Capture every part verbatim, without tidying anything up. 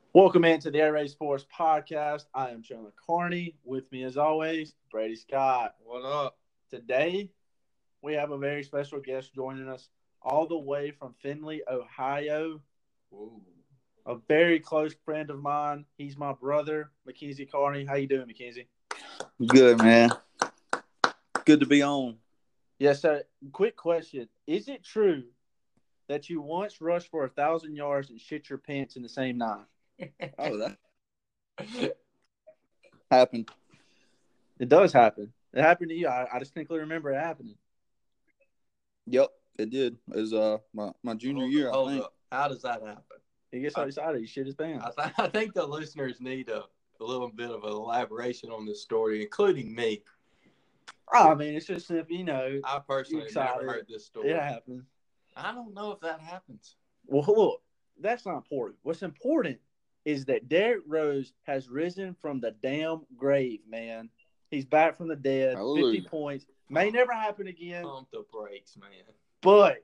Welcome into the Air Raid Sports Podcast. I am Chandler Carney. With me, as always, Brady Scott. What up? Today, we have a very special guest joining us all the way from Findlay, Ohio. Ooh. A very close friend of mine. He's my brother, Mackenzie Carney. How you doing, Mackenzie? Good, man. Good to be on. Yes, sir. Quick question. Is it true that you once rushed for a thousand yards and shit your pants in the same night? Oh, that happened. It does happen. It happened to you. I, I distinctly remember it happening. Yep, it did. It was uh my, my junior Hold year, up, I hold think. up. How does that happen? He gets so excited, he shit his pants. I, th- I think the listeners need a, a little bit of an elaboration on this story, including me. I mean, it's just simple, you know. I personally have never heard this story. It happens. I don't know if that happens. Well, look, that's not important. What's important is that Derrick Rose has risen from the damn grave, man. He's back from the dead, Hallelujah. fifty points. May never happen again, Pump the brakes, man. but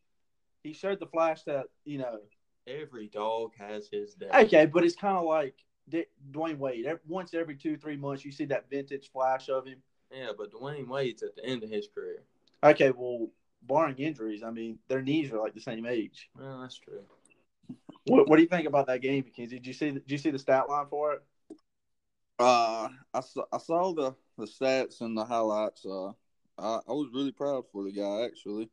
he showed the flash that, you know. Every dog has his day. Okay, but it's kind of like D- Dwayne Wade. Every, once every two, three months, you see that vintage flash of him. Yeah, but Dwayne Wade's at the end of his career. Okay, well, barring injuries, I mean, their knees are like the same age. Well, that's true. What, what do you think about that game, Mackenzie? Did you see? Did you see the stat line for it? Uh, I saw, I saw the, the stats and the highlights. Uh, I, I was really proud for the guy, actually.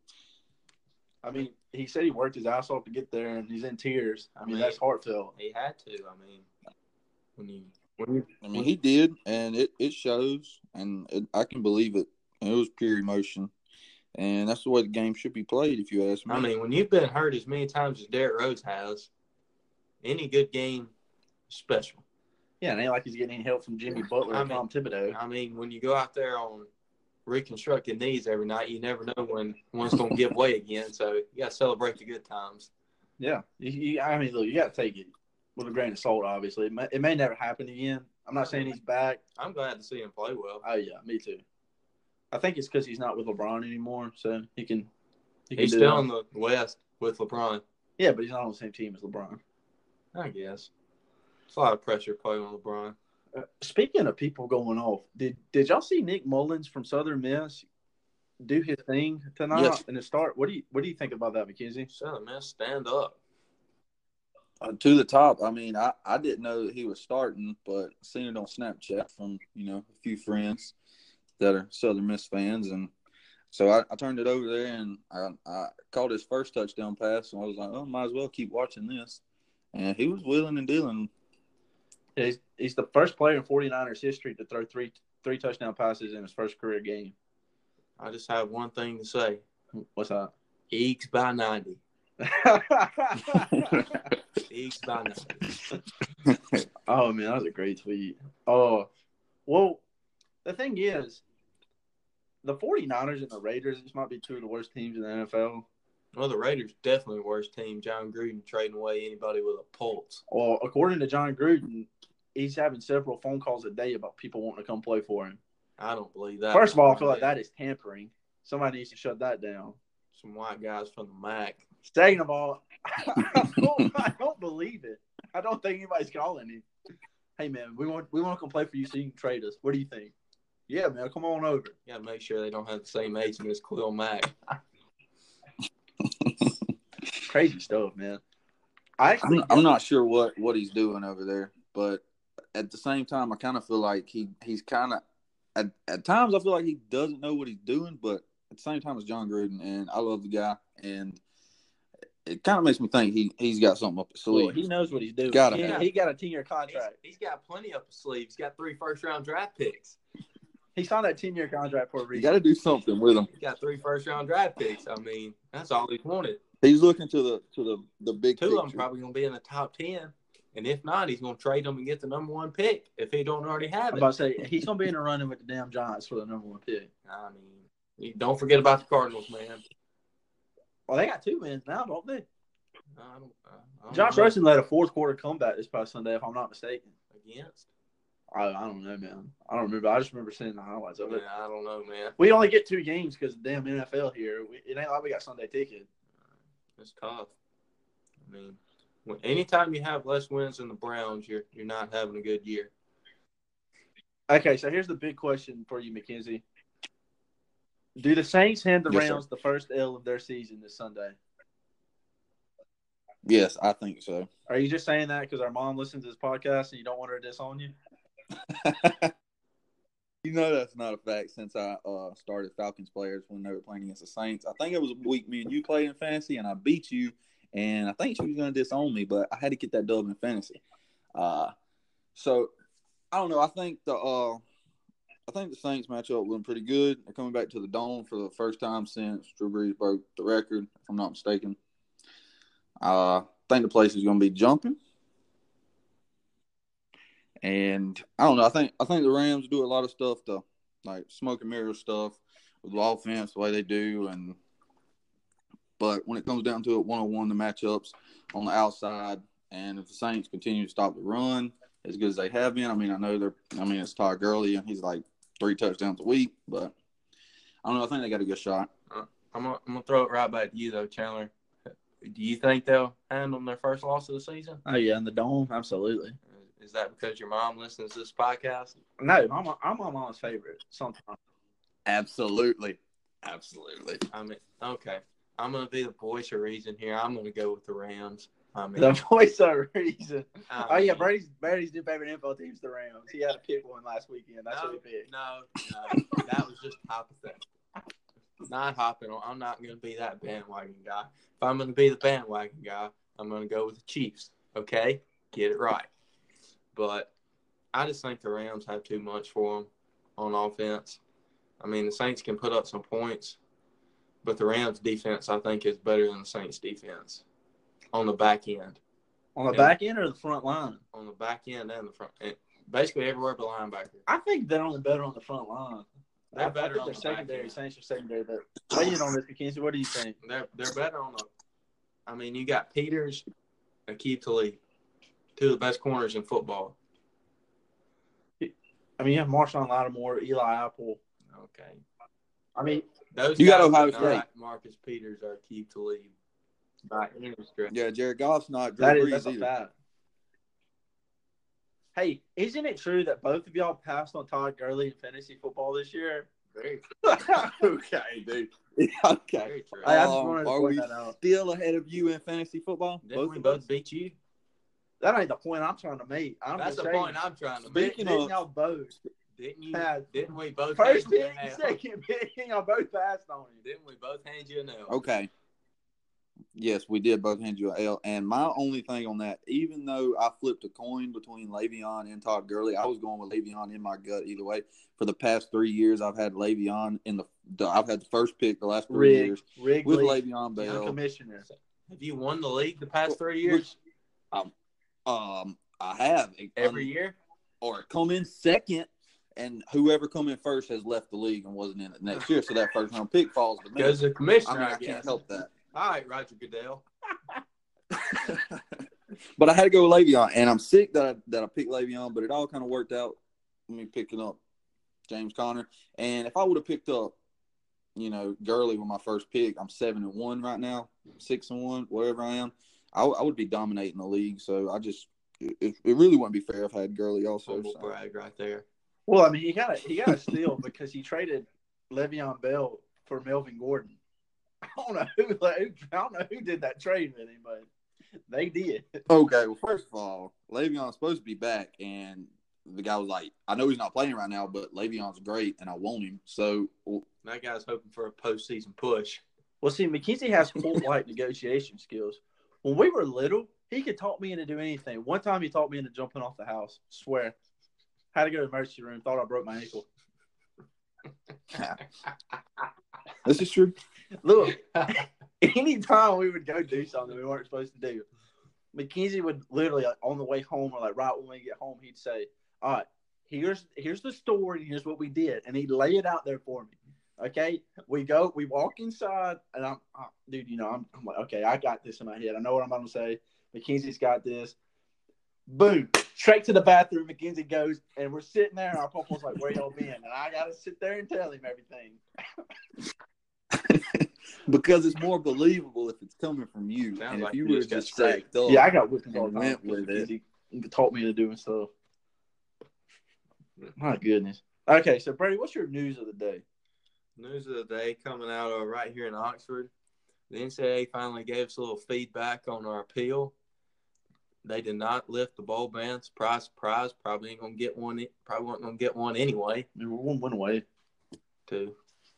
I mean, he said he worked his ass off to get there, and he's in tears. I mean, I mean, that's heartfelt. He had to. I mean, when you when you I mean, he did, and it, it shows, and it, I can believe it. And it was pure emotion, and that's the way the game should be played, if you ask me. I mean, when you've been hurt as many times as Derrick Rose has, any good game is special. Yeah, and ain't like he's getting any help from Jimmy Butler I or mean- Tom Thibodeau. I mean, when you go out there on reconstructed knees every night, you never know when one's going to give way again. So you got to celebrate the good times. Yeah, you, you, I mean, look, you got to take it with a grain of salt. Obviously, it may, it may never happen again. I'm not saying he's back. I'm glad to see him play well. Oh yeah, me too. I think it's because he's not with LeBron anymore, so he can. He can He's do still that. in the West with LeBron, Yeah, but he's not on the same team as LeBron. I guess. It's a lot of pressure playing on LeBron. Uh, speaking of people going off, did did y'all see Nick Mullins from Southern Miss do his thing tonight Yes. in the start? What do you what do you think about that, Mackenzie? Southern Miss, stand up. Uh, to the top. I mean, I, I didn't know that he was starting, but seen it on Snapchat from, you know, a few friends that are Southern Miss fans. And so I, I turned it over there, and I, I caught his first touchdown pass, and I was like, oh, might as well keep watching this. And he was willing and dealing. He's, he's the first player in 49ers history to throw three three touchdown passes in his first career game. I just have one thing to say. What's that? Eagles by ninety. Eagles by ninety. Oh, man, that was a great tweet. Oh, well, the thing is, the 49ers and the Raiders, this might be two of the worst teams in the N F L. Well, the Raiders definitely the worst team. John Gruden trading away anybody with a pulse. Well, according to John Gruden, he's having several phone calls a day about people wanting to come play for him. I don't believe that. First of all, I feel like that is tampering. Somebody needs to shut that down. Some white guys from the M A C. Second of all, I don't, I don't believe it. I don't think anybody's calling him. Hey, man, we want we want to come play for you so you can trade us. What do you think? Yeah, man, come on over. You got to make sure they don't have the same agent as Khalil Mack. Crazy stuff, man. I actually, I'm, I'm not sure what, what he's doing over there, but at the same time, I kind of feel like he he's kind of at, at times I feel like he doesn't know what he's doing, but at the same time, it's John Gruden, and I love the guy, and it kind of makes me think he he's got something up his sleeve. Well, he knows what he's doing. Gotta he, have. he got a ten-year He's, contract. he's got plenty up his sleeve. He's got three first-round draft picks. He signed that ten-year contract for a You reason. got to do something with him. He's got three first-round draft picks. I mean, that's all he's wanted. He's looking to the to the the big Two picture. of them probably going to be in the top ten. And if not, he's going to trade them and get the number one pick if he don't already have I'm it. about to say, he's going to be in a running with the damn Giants for the number one pick. I mean, you don't forget about the Cardinals, man. Well, they got two wins now, don't they? I don't, I don't Josh know. Rosen led a fourth-quarter comeback this past Sunday, if I'm not mistaken. Against? I, I don't know, man. I don't remember. I just remember seeing the highlights of Yeah, it. I don't know, man. We only get two games because of the damn N F L here. We, it ain't like we got Sunday ticket. It's tough. I mean, When, anytime you have less wins than the Browns, you're you're not having a good year. Okay, so here's the big question for you, Mackenzie. Do the Saints hand the Yes, Rams sir. the first L of their season this Sunday? Yes, I think so. Are you just saying that because our mom listens to this podcast and you don't want her to disown you? You know that's not a fact since I uh, started Falcons players when they were playing against the Saints. I think it was a week me and you played in fantasy, and I beat you, and I think she was going to disown me, but I had to get that dub in fantasy. Uh, so, I don't know. I think the uh, I think the Saints matchup went pretty good. They're coming back to the Dome for the first time since Drew Brees broke the record, if I'm not mistaken. Uh, I think the place is going to be jumping. And I don't know. I think I think the Rams do a lot of stuff to like smoke and mirror stuff with the offense the way they do, and but when it comes down to it, one on one the matchups on the outside, and if the Saints continue to stop the run as good as they have been, I mean I know they're I mean it's Todd Gurley and he's like three touchdowns a week, but I don't know. I think they got a good shot. Uh, I'm gonna I'm gonna throw it right back to you though, Chandler. Do you think they'll hand them their first loss of the season? Oh, yeah, in the Dome, absolutely. Is that because your mom listens to this podcast? No, I'm, I'm my mom's favorite sometimes. Absolutely, absolutely. I mean, okay. I'm gonna be the voice of reason here. I'm gonna go with the Rams. I mean, The voice of reason. I Oh, yeah, mean, Brady's, Brady's new favorite info team's the Rams. He had a pick one last weekend. That's no, what he picked. no, no. That was just hypothetical. Not hopping on. I'm not gonna be that bandwagon guy. If I'm gonna be the bandwagon guy, I'm gonna go with the Chiefs. Okay, get it right. But I just think the Rams have too much for them on offense. I mean, the Saints can put up some points, but the Rams' defense, I think, is better than the Saints' defense on the back end. On the Yeah. back end or the front line? On the back end and the front end. Basically everywhere but linebacker. I think they're only better on the front line. They're I, better I think on their the back secondary, end. Saints are secondary. But weigh in on this, Mackenzie. What do you think? They're they're better on the – I mean, you got Peters and Aqib Talib, two of the best corners in football. I mean, you have Marshawn Lattimore, Eli Apple. Okay. I mean, Those You guys got Ohio are State. not Marcus Peters or Aqib Talib by any stretch. Yeah, Jared Goff's not Drew that is Brees that's a either. fact. Hey, isn't it true that both of y'all passed on Todd Gurley in fantasy football this year? Very, Okay, dude. Okay. very true. I just Um, wanted to are point we that out. still ahead of you in fantasy football? Didn't we of both us? beat you? That ain't the point I'm trying to make. I'm That's the just saying, point I'm trying to Didn't, make. Speaking didn't of- y'all both? Didn't you? Pass. Didn't we both First hand you pick, a nail? second pick, y'all both passed on him. Didn't we both hand you a nail? Okay. Yes, we did both hand you an L. And my only thing on that, even though I flipped a coin between Le'Veon and Todd Gurley, I was going with Le'Veon in my gut either way. For the past three years, I've had Le'Veon in the. the I've had the first pick the last three Rig, years Wrigley, with Le'Veon young Bell. commissioner. Have you won the league the past three years? Um, um, I have Every um, year? or come in second, and whoever come in first has left the league and wasn't in it next year. So that first round pick falls to me. Because the I commissioner, mean, I, I guess. can't help that. All right, Roger Goodell. But I had to go with Le'Veon, and I'm sick that I, that I picked Le'Veon, but it all kind of worked out. Me picking up James Conner, and if I would have picked up, you know, Gurley with my first pick, I'm seven and one right now, six and one, whatever I am. I, I would be dominating the league. So I just, it, it really wouldn't be fair if I had Gurley also. Humble So. brag right there. Well, I mean, he got a he got a steal because he traded Le'Veon Bell for Melvin Gordon. I don't know who I don't know who did that trade with him, but they did. Okay, well, first of all, Le'Veon's supposed to be back, and the guy was like, I know he's not playing right now, but Le'Veon's great, and I want him. So, well, That guy's hoping for a postseason push. Well, see, McKenzie has Colt-like negotiation skills. When we were little, he could talk me into doing anything. One time, he talked me into jumping off the house. Swear, had to go to the emergency room. Thought I broke my ankle. this is true. Look, anytime we would go do something we weren't supposed to do, McKenzie would literally, like, on the way home or like right when we get home, he'd say, "All right, here's here's the story. Here's what we did," and he'd lay it out there for me. Okay, we go, we walk inside, and I'm, oh, dude, you know, I'm, I'm like, okay, I got this in my head. I know what I'm going to say. McKenzie's got this. Boom, straight to the bathroom. McKenzie goes, and we're sitting there, and our papa's like, "Where y'all been?" And I got to sit there and tell him everything. Because it's more believable if it's coming from you. Sounds and if like you you were just got just sacked. sacked up Yeah, I got whipped all and the time went with because it. he taught me to do stuff. My goodness. Okay, so Brady, what's your news of the day? News of the day coming out of right here in Oxford. The N C double A finally gave us a little feedback on our appeal. They did not lift the bowl ban. Surprise, surprise. Probably ain't gonna get one. Probably wasn't gonna get one anyway. I mean, we're one win away. Two.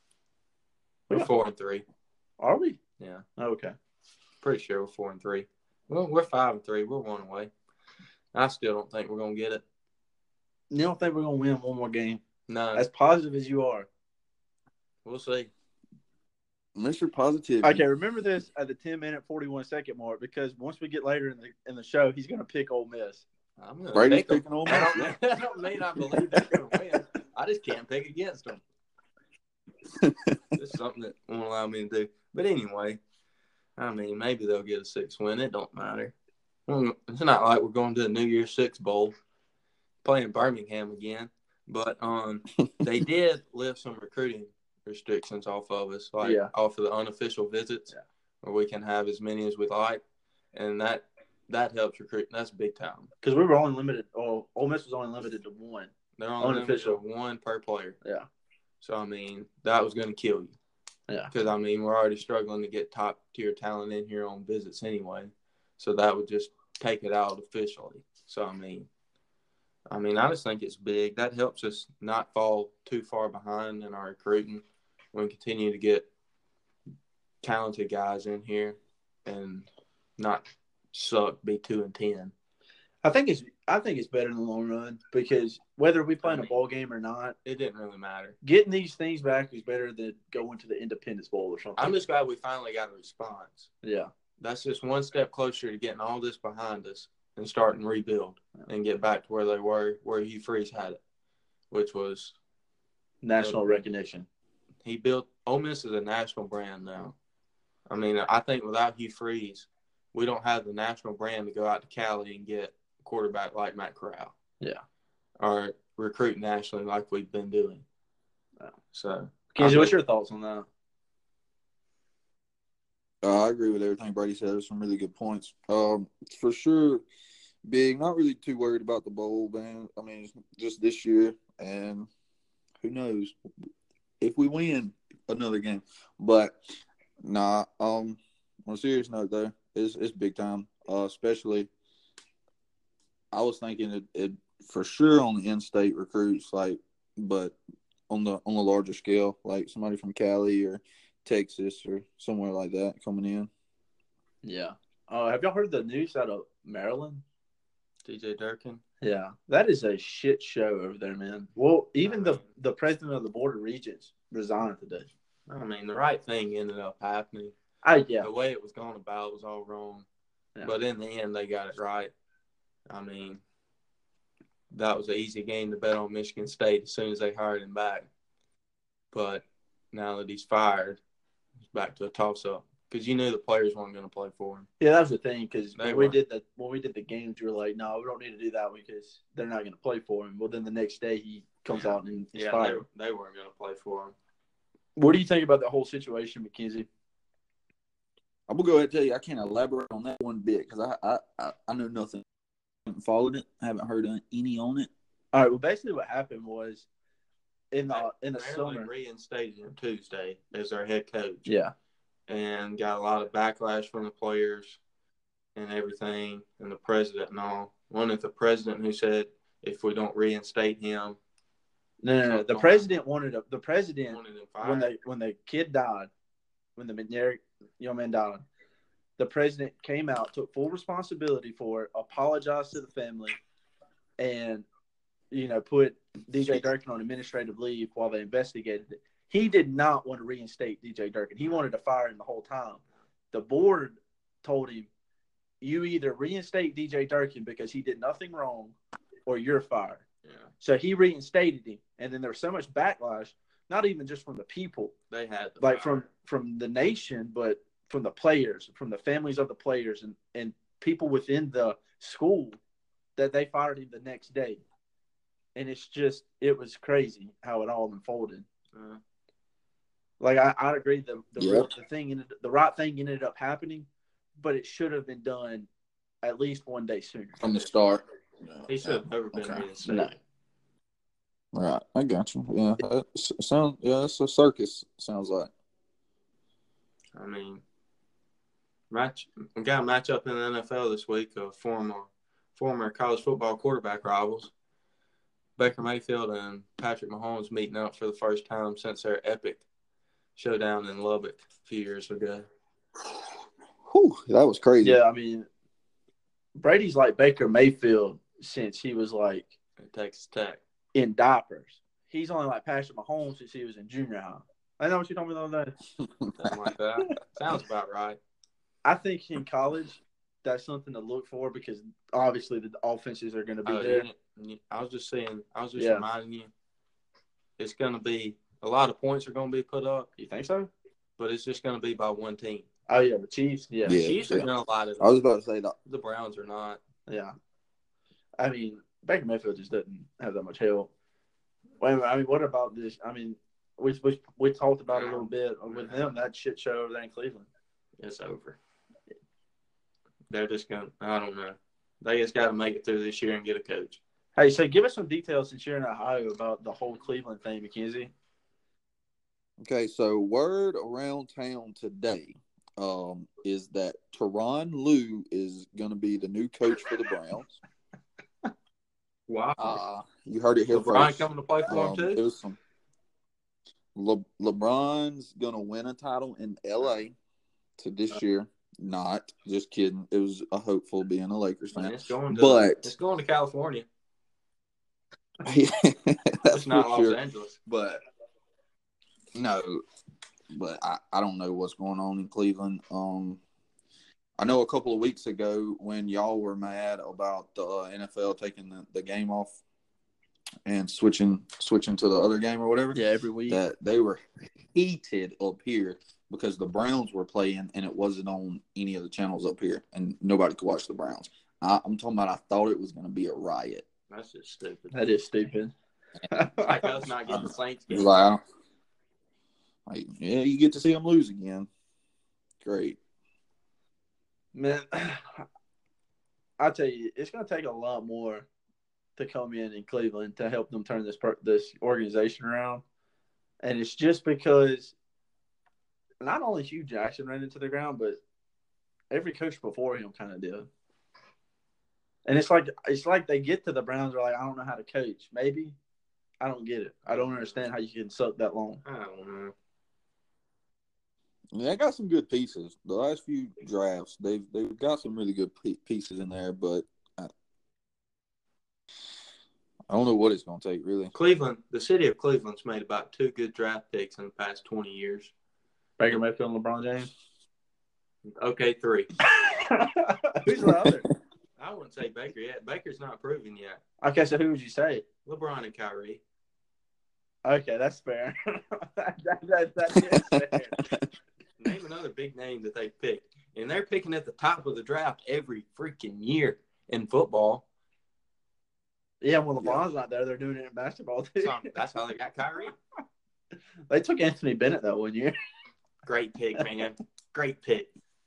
We're four and three. Are we? Yeah. Okay. Pretty sure we're four and three. Well, we're five and three. We're one away. I still don't think we're gonna get it. You don't think we're gonna win one more game? No. As positive as you are. We'll see. Mister Positivity. Okay, remember this at the ten minute forty-one second mark because once we get later in the in the show, he's gonna pick Ole Miss. I'm gonna Brady's pick them. picking Ole Miss. That don't, that don't mean I believe they're gonna win. I just can't pick against them. This is something that won't allow me to do. But anyway, I mean, maybe they'll get a six win. It don't matter. It's not like we're going to the New Year's Six Bowl, playing Birmingham again. But um, they did lift some recruiting restrictions off of us, like Yeah. off of the unofficial visits, Yeah. where we can have as many as we like, and that that helps recruit. That's big time. Because we were only limited. Oh, Ole Miss was only limited to one. They're only Unofficial. limited to one per player. Yeah. So I mean, that was going to kill you. Yeah. Because I mean, we're already struggling to get top tier talent in here on visits anyway, so that would just take it out officially. So I mean. I mean, I just think it's big. That helps us not fall too far behind in our recruiting. We continue to get talented guys in here and not suck, be two and ten. I think it's I think it's better in the long run because whether we play in I a mean, bowl game or not, it didn't really matter. getting these things back is better than going to the Independence Bowl or something. I'm just glad we finally got a response. Yeah. That's just one step closer to getting all this behind us and starting to rebuild and get back to where they were, where Hugh Freeze had it, which was National uh, recognition. He built – Ole Miss is a national brand now. I mean, I think without Hugh Freeze, we don't have the national brand to go out to Cali and get a quarterback like Matt Corral. Yeah. Or recruit nationally like we've been doing. Yeah. So, Kenzie, what's your thoughts on that? Uh, I agree with everything Brady said. There's some really good points. Um, for sure, big. Not really too worried about the bowl ban. I mean, just this year, and who knows if we win another game. But nah. Um, on a serious note, though, it's it's big time. Uh, especially, I was thinking it, it for sure on the in-state recruits, like, but on the on the larger scale, like somebody from Cali or Texas or somewhere like that coming in. Yeah. Uh, have y'all heard the news out of Maryland? D J Durkin? Yeah. That is a shit show over there, man. Well, even the, the president of the Board of Regents resigned today. I mean, the right thing ended up happening. I, yeah. The way it was going about was all wrong. Yeah. But in the end, they got it right. I mean, that was an easy game to bet on Michigan State as soon as they hired him back. But now that he's fired, it's back to a toss-up because you knew the players weren't going to play for him. Yeah, that was the thing because They when we were. did the when we did the games, you were like, no, we don't need to do that because they're not going to play for him. Well, then the next day he comes out and he's Yeah, fired. they, they weren't going to play for him. What do you think about the whole situation, McKenzie? I'm gonna go ahead and tell you I can't elaborate on that one bit because I, I I I know nothing. I haven't followed it. I haven't heard any on it. All right. Well, basically, what happened was in the in the Maryland summer. reinstated him Tuesday as their head coach. Yeah. And got a lot of backlash from the players and everything and the president and all. One of the president who said if we don't reinstate him, No, no, no. The president wanted a, the president wanted him fired. when they when the kid died, when the McNair young man died, the president came out, took full responsibility for it, apologized to the family, and you know put D J Durkin on administrative leave while they investigated it. He did not want to reinstate D J Durkin. He wanted to fire him the whole time. The board told him, "You either reinstate D J Durkin because he did nothing wrong, or you're fired." Yeah. So he reinstated him, and then there was so much backlash, not even just from the people, They had the like fire. from from the nation, but from the players, from the families of the players, and and people within the school, that they fired him the next day. And it's just, it was crazy how it all unfolded. Uh, Like I, I agree the the Yep. real the thing ended, the right thing ended up happening, but it should have been done at least one day sooner. From the start. He should have never been Okay. reinstated. No. Right. I got you. Yeah. That s- sound, yeah, it's a circus, sounds like. I mean, match we got a matchup in the N F L this week of former former college football quarterback rivals. Baker Mayfield and Patrick Mahomes meeting up for the first time since their epic showdown in Lubbock a few years ago. Whew, that was crazy. Yeah, I mean, Brady's like Baker Mayfield since he was like At Texas Tech. in diapers. He's only like Patrick Mahomes since he was in junior high. I know what you told me the other day. Something like that. Sounds about right. I think in college, that's something to look for because obviously the offenses are going to be Oh, there. you- you- I was just saying, I was just Yeah. reminding you, it's going to be a lot of points are going to be put up, You think so? but it's just going to be by one team. Oh yeah, the Chiefs. Yeah, The Yeah. Chiefs are going to light it I was up. about to say that. The Browns are not. yeah. I mean, Baker Mayfield just doesn't have that much help. Wait a minute, I mean, what about this? I mean, we we we talked about it a little bit with them. That shit show over there in Cleveland. It's over. They're just going to, I don't know. They just got to make it through this year and get a coach. Hey, so give us some details since you're in Ohio about the whole Cleveland thing, McKenzie. Okay, so word around town today um, is that Tyronn Lue is going to be the new coach for the Browns. Wow. Uh, you heard it here LeBron first. coming to play for Um, him it too? was some Le- LeBron's going to win a title in L A to this year. Not just kidding. It was a hopeful being a Lakers Man, fan. it's going to, But it's going to California. that's It's not for Los sure. Angeles. But no, but I, I don't know what's going on in Cleveland. Um, I know a couple of weeks ago when y'all were mad about the uh, N F L taking the, the game off and switching switching to the other game or whatever. Yeah, every week. That they were heated up here because the Browns were playing and it wasn't on any of the channels up here and nobody could watch the Browns. I, I'm talking about I thought it was going to be a riot. That's just stupid. That is stupid. Like us not getting the Saints It was game. like, I don't- like, yeah, you get to see them lose again. Great. Man, I tell you, it's going to take a lot more to come in in Cleveland to help them turn this per- this organization around, and it's just because not only Hugh Jackson ran into the ground, but every coach before him kind of did. And it's like it's like they get to the Browns, they're like, I don't know how to coach. Maybe I don't get it. I don't understand how you can suck that long. I don't know. Yeah, they got some good pieces. The last few drafts, they've they've got some really good pe- pieces in there, but I, I don't know what it's going to take, really. Cleveland, the city of Cleveland's made about two good draft picks in the past twenty years. Baker Mayfield and LeBron James. Okay, three. Who's the other? I wouldn't say Baker yet. Baker's not proven yet. Okay, so who would you say? LeBron and Kyrie. Okay, that's fair. that, that, that, that is fair. Name another big name that they picked. And they're picking at the top of the draft every freaking year in football. Yeah, when LeBron's not there, they're doing it in basketball too. So that's how they got Kyrie. They took Anthony Bennett that one year. Great pick, man. Great pick.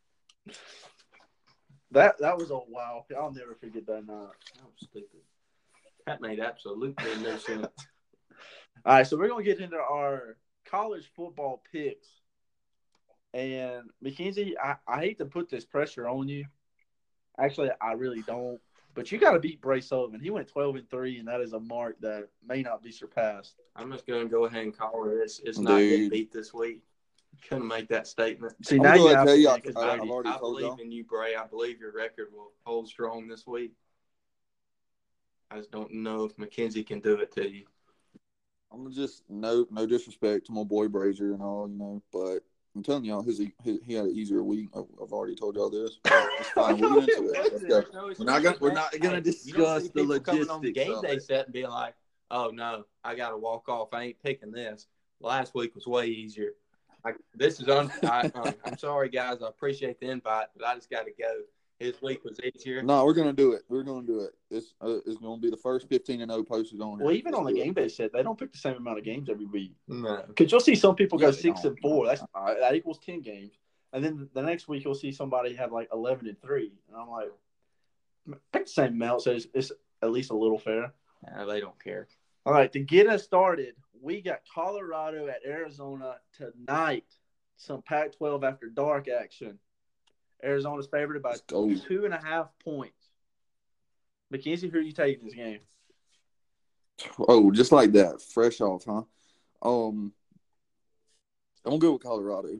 That that was a wow. I'll never forget that night. That was stupid. That made absolutely no sense. All right, so we're gonna get into our college football picks. And Mackenzie, I, I hate to put this pressure on you. Actually, I really don't. But you got to beat Bray Sullivan. He went twelve and three, and that is a mark that may not be surpassed. I'm just going to go ahead and call it. It's, it's not getting Dude. beat this week. Couldn't make that statement. See, I'm now gonna you have tell to you, think, 'cause I- I've Brady- already I told believe y'all. in you, Bray. I believe your record will hold strong this week. I just don't know if McKenzie can do it to you. I'm gonna just no no disrespect to my boy Brazier and all, you know, but I'm telling y'all, his, his he had an easier week. I've, I've already told y'all this. It's fine. We'll get into it. Let's go. No, it's We're not gonna we're not gonna Hey, discuss you don't see the people coming on the logistics game of day it. set and being like, "Oh no, I got to walk off. I ain't picking this." Last week was way easier. I, this is un, I, um, I'm sorry, guys. I appreciate the invite, but I just got to go. his week was easier. No, we're gonna do it. We're gonna do it. It's uh, it's gonna be the first fifteen and zero posted on here. Well, even Let's on the do it. game day set, they don't pick the same amount of games every week. No. Because you'll see some people go Yeah, they six don't. and four. That's all right, that equals ten games. And then the next week you'll see somebody have like eleven and three, and I'm like, pick the same amount, so it's, it's at least a little fair. Nah, they don't care. All right, to get us started, we got Colorado at Arizona tonight. Some Pac twelve after dark action. Arizona's favored by Let's go. two and a half points. Mackenzie, who are you taking this game? Oh, just like that, fresh off, huh? Um, I'm gonna go with Colorado.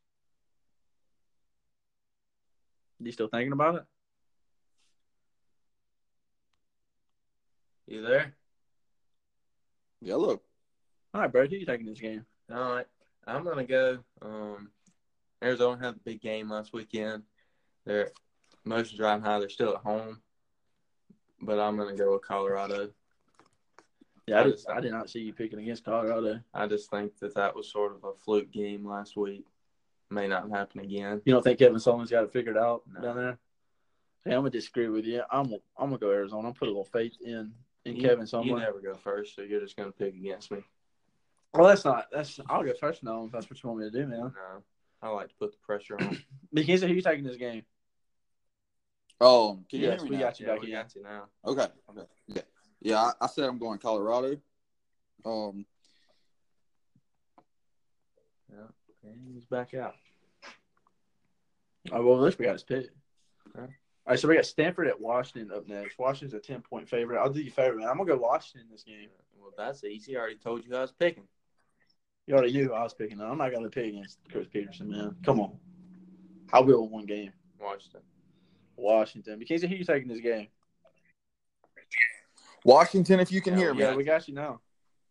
You still thinking about it? You there? Yellow. All right, Brad, who are you taking this game? All right. I'm going to go. Um, Arizona had a big game last weekend. They're most driving high. They're still at home. But I'm going to go with Colorado. Yeah, I, I did, just- I did not see you picking against Colorado. I just think that that was sort of a fluke game last week. May not happen again. You don't think Kevin Sullivan's got it figured out No. down there? Hey, I'm gonna disagree with you. I'm I'm gonna go Arizona. I'm put a little faith in in You- Kevin You Sullivan. never go first, so you're just going to pick against me. Well, that's not. That's I'll go first now if that's what you want me to do, man. No. I like to put the pressure on. Mackenzie, who you taking this game? Um, can you Yes, hear me we now? got you Yeah, back we in. got you now. Okay. Okay. Yeah. Yeah. I, I said I'm going Colorado. Um, And he's back out. Oh, well, at least we got his pick. Okay. All right, so we got Stanford at Washington up next. Washington's a ten point favorite. I'll do you a favor, man. I'm gonna go Washington in this game. Well, that's easy. I already told you who I was picking. You already knew who I was picking. I'm not gonna pick against Chris Peterson, man. Come on. I'll go with one game. Washington. Washington. Mackenzie, who you taking this game? Washington, if you can Yeah, hear we me. Yeah, we got you now.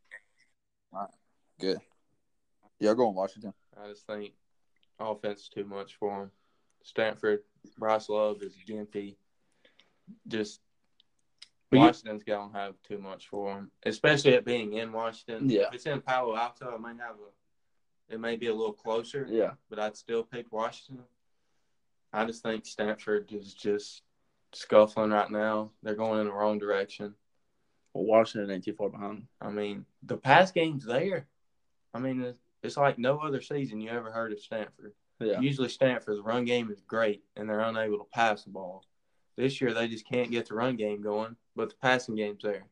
Good. Yeah, I'm going Washington. I just think offense is too much for him. Stanford, Bryce Love is gimpy. Just But you- Washington's going to have too much for him, especially it being in Washington. Yeah. If it's in Palo Alto, it might have a, it may be a little closer, Yeah. but I'd still pick Washington. I just think Stanford is just scuffling right now. They're going in the wrong direction. Well, Washington ain't too far behind. I mean, the pass game's there. I mean, it's, it's like no other season you ever heard of Stanford. Yeah. Usually Stanford's run game is great, and they're unable to pass the ball. This year they just can't get the run game going, but the passing game's there.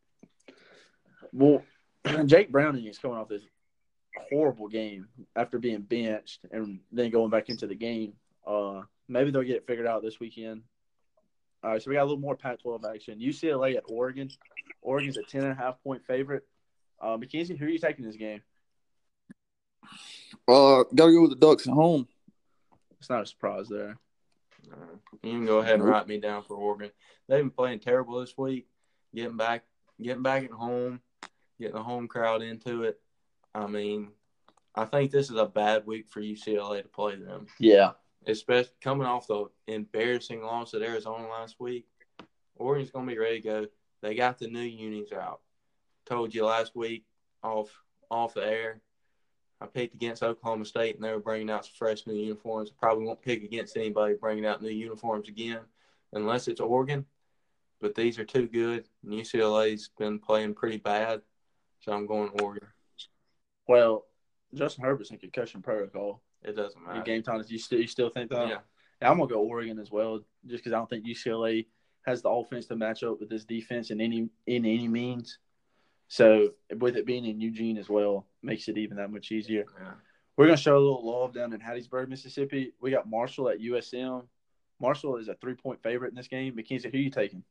Well, Jake Browning is coming off this horrible game after being benched and then going back into the game. Uh, maybe they'll get it figured out this weekend. All right, so we got a little more Pac twelve action. U C L A at Oregon. Oregon's a ten and a half point favorite. Uh, Mackenzie, who are you taking this game? Uh, gotta go with the Ducks at home. It's not a surprise there. Uh, you can go ahead and Nope. write me down for Oregon. They've been playing terrible this week, getting back, getting back at home, getting the home crowd into it. I mean, I think this is a bad week for U C L A to play them, Yeah. especially coming off the embarrassing loss at Arizona last week. Oregon's going to be ready to go. They got the new unis out. Told you last week off off the air. I picked against Oklahoma State, and they were bringing out some fresh new uniforms. Probably won't pick against anybody bringing out new uniforms again unless it's Oregon. But these are too good, and U C L A's been playing pretty bad, so I'm going Oregon. Well, Justin Herbert's in concussion protocol. It doesn't Your matter. game time, you still you still think that? Yeah. Yeah, I'm gonna go Oregon as well, just because I don't think U C L A has the offense to match up with this defense in any in any means. So with it being in Eugene as well, makes it even that much easier. Yeah. We're gonna show a little love down in Hattiesburg, Mississippi. We got Marshall at U S M. Marshall is a three point favorite in this game. Mackenzie, who are you taking?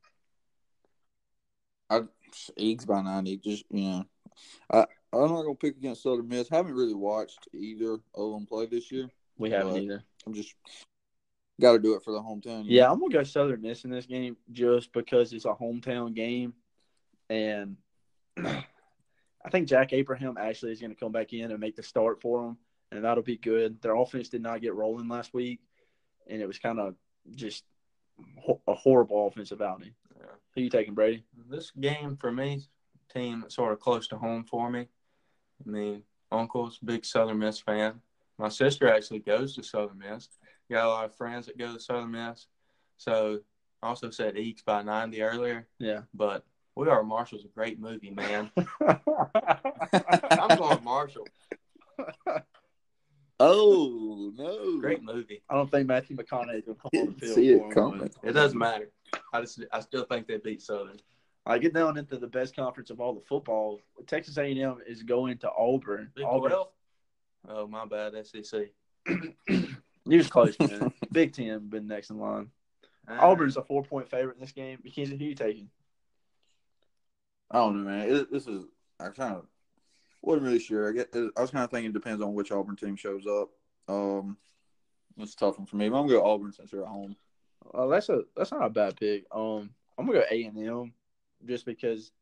I Eagles by ninety. Just you know, I I'm not gonna pick against Southern Miss. Haven't really watched either of them play this year. We haven't But either. I'm just got to do it for the hometown. you Yeah, know? I'm gonna go Southern Miss in this game just because it's a hometown game, and I think Jack Abraham actually is going to come back in and make the start for them, and that'll be good. Their offense did not get rolling last week, and it was kind of just ho- a horrible offensive outing. Yeah. Who you taking, Brady? This game for me, team that's sort of close to home for me. I mean, uncle's a big Southern Miss fan. My sister actually goes to Southern Miss. Got a lot of friends that go to Southern Miss. So I also said Eeks by ninety earlier. Yeah. But We Are Marshall's a great movie, man. I'm going Marshall. Oh, no. Great movie. I don't think Matthew McConaughey will come on the Didn't field. see it for him, coming. but- It doesn't matter. I just I still think they beat Southern. I get down into the best conference of all the football. Texas A and M is going to Auburn. Big Auburn. twelve? Oh, my bad, S E C. You was close, man. Big Ten been next in line. Uh, Auburn's a four-point favorite in this game. McKenzie, who you taking? I don't know, man. It, this is I kind of wasn't really sure. I get. I was kind of thinking it depends on which Auburn team shows up. Um, it's a tough one for me. But I'm gonna go Auburn since they're at home. Oh, that's a that's not a bad pick. Um, I'm gonna go A and M just because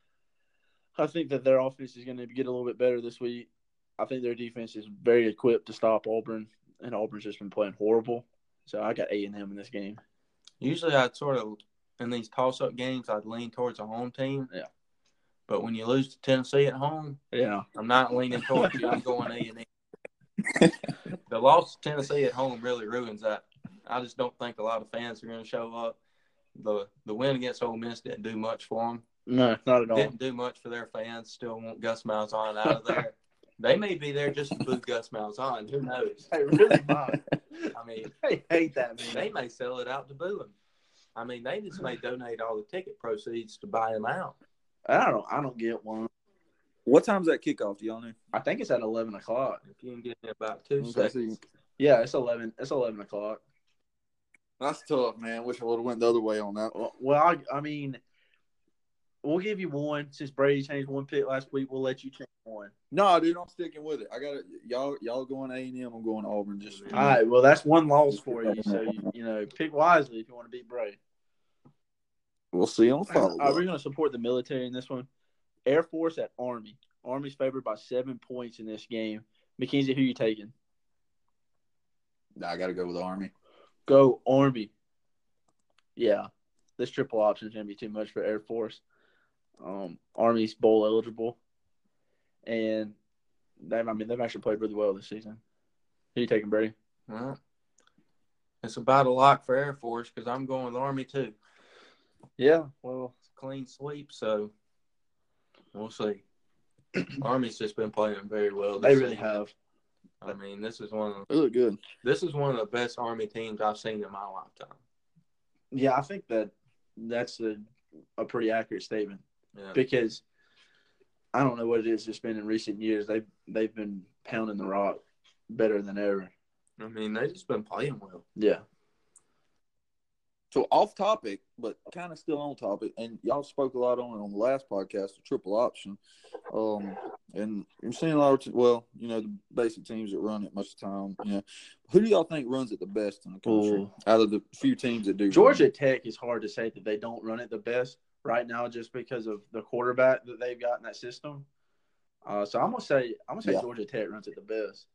I think that their offense is gonna get a little bit better this week. I think their defense is very equipped to stop Auburn, and Auburn's just been playing horrible. So I got A and M in this game. Usually I'd sort of, in these toss-up games, I'd lean towards a home team. Yeah. But when you lose to Tennessee at home, Yeah. I'm not leaning towards you. I'm going A and M. The loss to Tennessee at home really ruins that. I just don't think a lot of fans are going to show up. The the win against Ole Miss didn't do much for them. No, not at all. Didn't do much for their fans. Still want Gus Malzahn out of there. They may be there just to boo Gus Malzahn. Who knows? They really might. I mean, I hate that, man. they may sell it out to boo him. I mean, they just may donate all the ticket proceeds to buy him out. I don't. I don't get one. What time's that kickoff? Do y'all know? I think it's at eleven o'clock. If you can get in about two Okay, seconds. Yeah, it's eleven. It's eleven o'clock. That's tough, man. Wish I would have went the other way on that. Well, well I, I mean, we'll give you one since Brady changed one pick last week. We'll let you change one. No, dude, I'm sticking with it. I got it. Y'all, y'all going A and M. I'm going Auburn. Just All right. Well, that's one loss for you. So you, you know, pick wisely if you want to beat Brady. We'll see on the follow. Are we going to support the military in this one? Air Force at Army. Army's favored by seven points in this game. McKenzie, who you taking? I got to go with Army. Go Army. Yeah, this triple option is going to be too much for Air Force. Um, Army's bowl eligible, and they, I mean, they've actually played really well this season. Who you taking, Brady? Well, it's about a lock for Air Force because I'm going with Army too. Yeah, well, It's a clean sweep, so we'll see. Army's just been playing very well. This they really season. have. I mean, this is one of They look good. this is one of the best Army teams I've seen in my lifetime. Yeah, I think that that's a, a pretty accurate statement Yeah. because I don't know what it is just been in recent years. They've they've been pounding the rock better than ever. I mean, they just been playing well. Yeah. So off topic, but kind of still on topic, and y'all spoke a lot on it on the last podcast, the triple option. Um, and you're seeing a lot of, well, you know, the basic teams that run it most of the time. You know, who do y'all think runs it the best in the country Ooh. out of the few teams that do? Georgia run it? Tech is hard to say that they don't run it the best right now just because of the quarterback that they've got in that system. Uh, so I'm gonna say I'm gonna say Yeah. Georgia Tech runs it the best.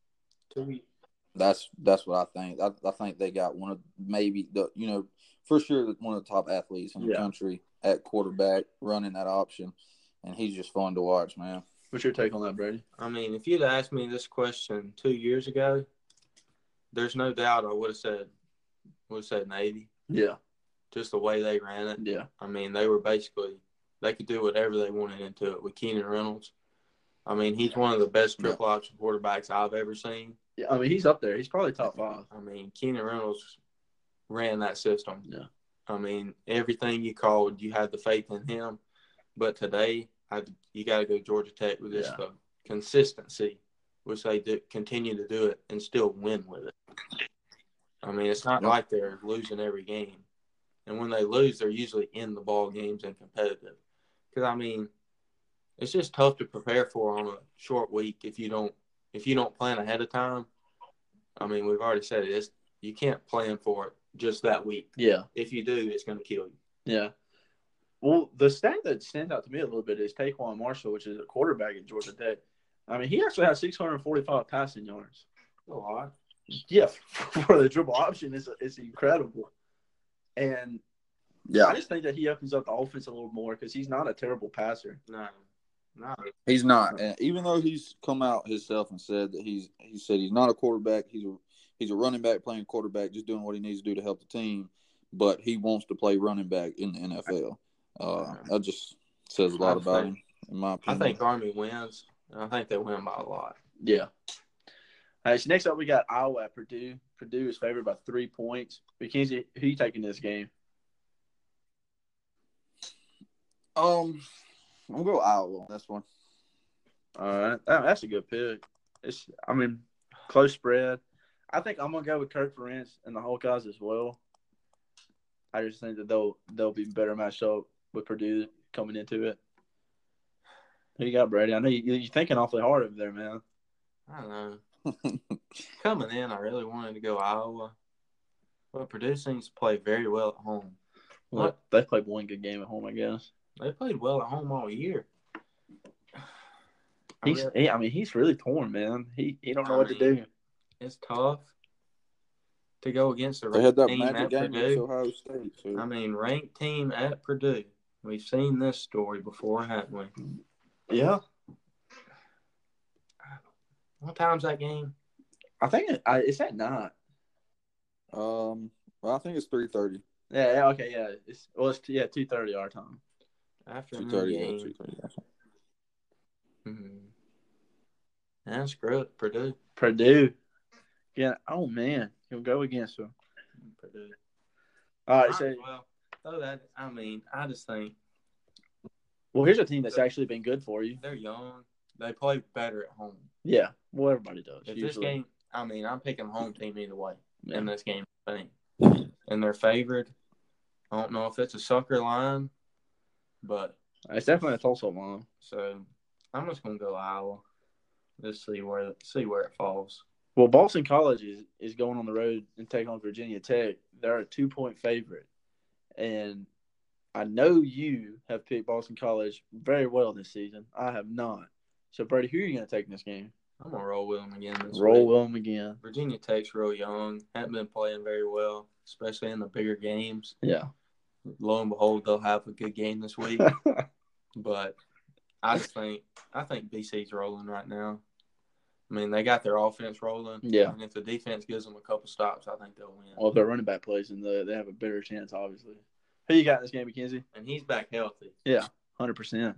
That's that's what I think. I, I think they got one of maybe the you know for sure one of the top athletes in the Yeah. country at quarterback running that option, and he's just fun to watch, man. What's your take on that, Brady? I mean, if you'd asked me this question two years ago, there's no doubt I would have said would have said Navy. Yeah, Just the way they ran it. yeah, I mean, they were basically they could do whatever they wanted into it with Keenan Reynolds. I mean, he's one of the best triple option quarterbacks I've ever seen. yeah. I mean, he's up there. He's probably top five. I mean, Keenan Reynolds ran that system. Yeah. I mean, everything you called, you had the faith in him. But today, I, you got to go Georgia Tech with just Yeah. the consistency, which they do, continue to do it and still win with it. I mean, it's not Yep. like they're losing every game. And when they lose, they're usually in the ball games and competitive. Because, I mean, it's just tough to prepare for on a short week if you don't if you don't plan ahead of time. I mean, we've already said it. It's, you can't plan for it just that week. Yeah, If you do, it's going to kill you. yeah. Well, the stat that stands out to me a little bit is Taquan Marshall, which is a quarterback at Georgia Tech. I mean, he actually has six hundred forty-five passing yards. A lot. Yeah, for the triple option, it's it's incredible. And Yeah, I just think that he opens up the offense a little more because he's not a terrible passer. No. No. he's not. And even though he's come out himself and said that he's he said he's not a quarterback, he's a he's a running back playing quarterback, just doing what he needs to do to help the team. but he wants to play running back in the N F L. Uh, that just says a lot I about think- him, in my I opinion. think Army wins. and I think they win by a lot. Yeah. All right, so next up we got Iowa at Purdue. Purdue is favored by three points. Mackenzie, who you taking this game? Um, I'm going to go Iowa on this one. All right, that, that's a good pick. It's, I mean, close spread. I think I'm gonna go with Kirk Ferentz and the Hawkeyes as well. I just think that they'll they'll be better matched up with Purdue coming into it. Who you got, Brady? I know you, you're thinking awfully hard over there, man. I don't know. Coming in, I really wanted to go Iowa. But Purdue seems to play very well at home. Well, What? they played one good game at home, I guess. They played well at home all year. I He's, really- he, I mean, he's really torn, man. He he don't know I what mean, to do. It's tough to go against a They had that ranked team magic at game against Purdue. Ohio State. So. I mean, ranked team at Purdue. We've seen this story before, haven't we? Yeah, What time's that game? I think it, I, it's at nine. Um, well, I think it's three thirty. Yeah, yeah, okay, yeah. It's well, it's yeah, two thirty our time. Afternoon Two thirty. Yeah, game. two thirty. Hmm. Yeah, screw it, Purdue. Purdue. Yeah. Oh man, he'll go against them. Purdue. All right. Might So, as well. Throw that. I mean, I just think well, here's a team that's actually been good for you. they're young. They play better at home. Yeah. Well, everybody does. If usually. this game, I mean, I'm picking home team either way Yeah. in this game. I think, and they're favored. I don't know if it's a sucker line, but It's definitely a Tulsa line. so I'm just gonna go Iowa. Just see where see where it falls. Well, Boston College is, is going on the road and taking on Virginia Tech. They're a two point favorite, and I know you have picked Boston College very well this season. I have not. So, Brady, who are you going to take in this game? I'm gonna roll with them again this Roll week. with them again. Virginia Tech's real young. Haven't been playing very well, especially in the bigger games. Yeah. Lo and behold, they'll have a good game this week. But I just think I think B C's rolling right now. I mean, they got their offense rolling. Yeah. And if the defense gives them a couple stops, I think they'll win. Well, if their running back plays, then they, they have a better chance, obviously. Who you got in this game, McKenzie? And he's back healthy. Yeah, one hundred percent.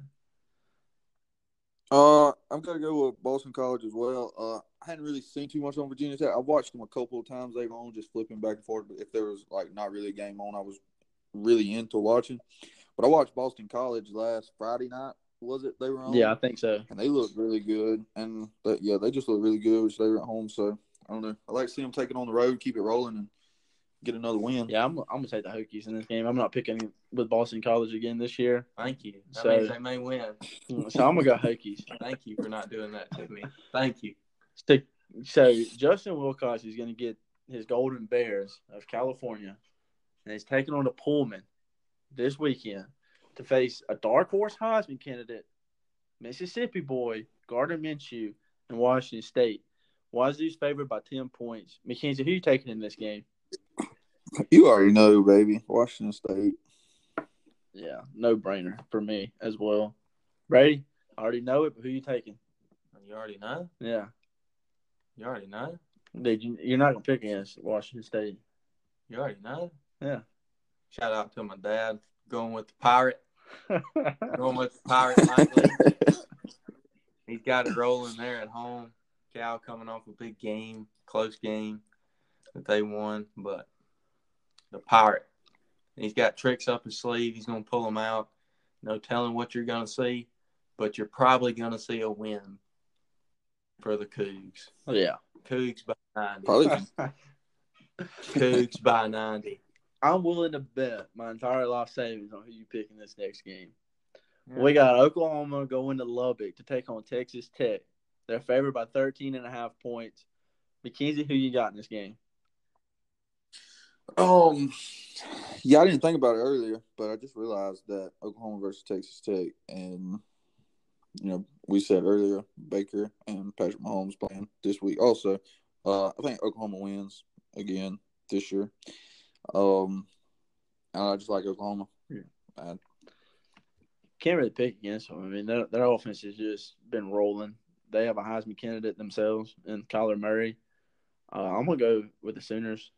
Uh, I'm gonna go with Boston College as well. Uh, I hadn't really seen too much on Virginia Tech. I watched them a couple of times later on, just flipping back and forth. But if there was like not really a game on, I was really into watching. But I watched Boston College last Friday night. Was it they were on? Yeah, I think so. And they looked really good. And they, yeah, they just looked really good, which they were at home. So I don't know. I like to see them take it on the road, keep it rolling, and get another win. Yeah, I'm, I'm going to take the Hokies in this game. I'm not picking with Boston College again this year. Thank you. That So- means they may win. So I'm going to go Hokies. Thank you for not doing that to me. Thank you. So, so Justin Wilcox is going to get his Golden Bears of California, and he's taking on the Pullman this weekend to face a dark horse Heisman candidate, Mississippi boy Gardner Minshew, and Washington State. Wazoo's favored by ten points. Mackenzie, who you taking in this game? You already know, baby. Washington State. Yeah, no brainer for me as well. Brady, I already know it, but who you taking? You already know. Yeah, You already know. Dude, you, you're not gonna pick against Washington State. You already know. Yeah. Shout out to my dad. Going with the Pirate. Going with the Pirate nightly. He's got it rolling there at home. Cal coming off a big game, close game that they won, but the Pirate. He's got tricks up his sleeve. He's going to pull them out. No telling what you're going to see, but you're probably going to see a win for the Cougs. Oh, yeah. Cougs by ninety. Probably. Cougs by ninety. I'm willing to bet my entire life savings on who you pick in this next game. Yeah. We got Oklahoma going to Lubbock to take on Texas Tech. They're favored by thirteen and a half points. Mackenzie, who you got in this game? Um, yeah, I didn't think about it earlier, but I just realized that Oklahoma versus Texas Tech, and you know, we said earlier Baker and Patrick Mahomes playing this week. Also, uh, I think Oklahoma wins again this year. Um, and I just like Oklahoma. Yeah. I, Can't really pick against them. I mean, their, their offense has just been rolling. They have a Heisman candidate themselves in Kyler Murray. Uh, I'm going to go with the Sooners.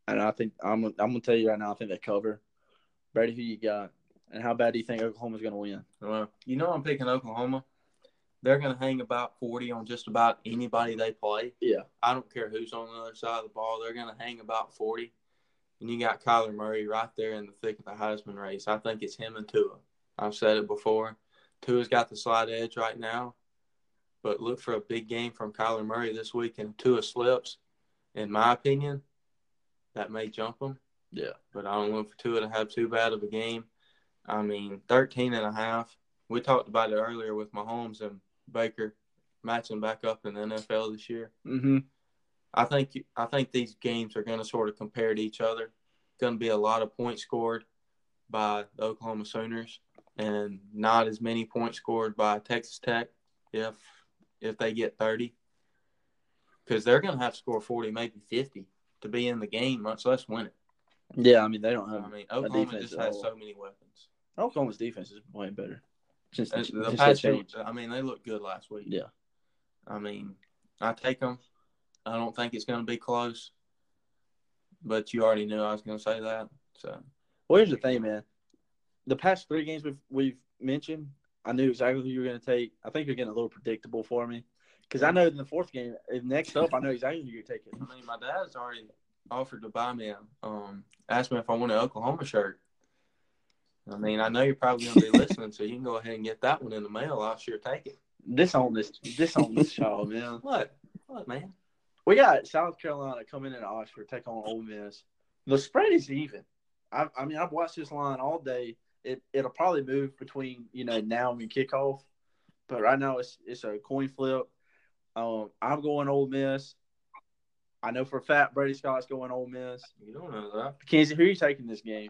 And I think I'm I'm gonna tell you right now, I think they cover. Brady, who you got? And how bad do you think Oklahoma's gonna win? Well, you know I'm picking Oklahoma. They're going to hang about forty on just about anybody they play. Yeah. I don't care who's on the other side of the ball. They're going to hang about forty. And you got Kyler Murray right there in the thick of the Heisman race. I think it's him and Tua. I've said it before. Tua's got the slight edge right now. But look for a big game from Kyler Murray this week, and Tua slips. In my opinion, that may jump him. Yeah. But I don't look for Tua to have too bad of a game. I mean, thirteen and a half. We talked about it earlier with Mahomes and Baker matching back up in the N F L this year. Mm-hmm. I think I think these games are going to sort of compare to each other. Going to be a lot of points scored by the Oklahoma Sooners, and not as many points scored by Texas Tech if if they get thirty, because they're going to have to score forty, maybe fifty to be in the game, much less win it. Yeah, I mean they don't have. I mean Oklahoma just has so many weapons. Oklahoma's defense is way better. Since the, the since past they two, changed. I mean, they looked good last week. Yeah. I mean, I take them. I don't think it's going to be close. But you already knew I was going to say that. So, well, here's the thing, man. The past three games we've we've mentioned, I knew exactly who you were going to take. I think you're getting a little predictable for me, because I know in the fourth game, next up, I know exactly who you're taking. I mean, my dad's already offered to buy me a, um, asked me if I want an Oklahoma shirt. I mean, I know you're probably going to be listening, so you can go ahead and get that one in the mail. I'll sure take it. This on this, this on this show, man. What? What, man? We got South Carolina coming into Oxford, take on Ole Miss. The spread is even. I, I mean, I've watched this line all day. It it'll probably move between you know now and kickoff, but right now it's it's a coin flip. Um, I'm going Ole Miss. I know for a fact Brady Scott's going Ole Miss. You don't know that. Mackenzie, who are you taking this game?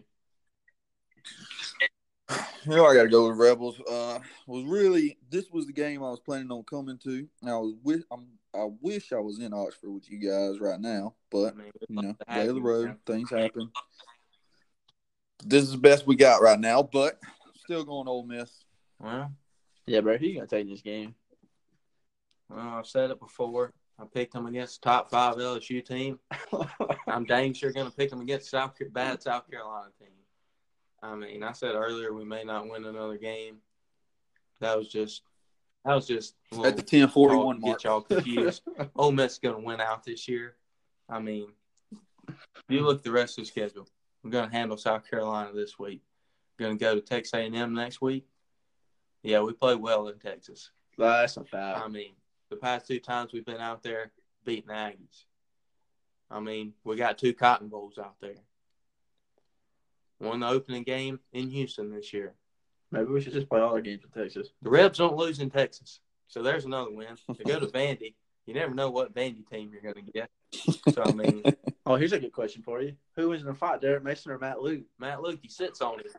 You know, I got to go with Rebels. Uh, was really this was the game I was planning on coming to. And I was wish I'm I wish I was in Oxford with you guys right now, but I mean, you know, to day have of the you, road, man. things happen. This is the best we got right now, but still going Ole Miss. Well, Yeah, bro, who you gonna take this game? well, I've said it before. I picked them against the top five L S U team. I'm dang sure going to pick them against South bad South Carolina team. I mean, I said earlier we may not win another game. That was just that was just a little At the ten forty-one talk to mark. get y'all confused. Ole Miss is going to win out this year. I mean, if you look at the rest of the schedule, we're going to handle South Carolina this week. We're going to go to Texas A and M next week. Yeah, we play well in Texas. That's a fact. I mean, the past two times we've been out there beating the Aggies. I mean, we got two Cotton Bowls out there. Won the opening game in Houston this year. Maybe we should just play all our games in Texas. The Rebs don't lose in Texas, so there's another win. They go to Vandy. You never know what Vandy team you're going to get. So, I mean, Oh, here's a good question for you. Who wins in a fight, Derek Mason or Matt Luke? Matt Luke, he sits on it.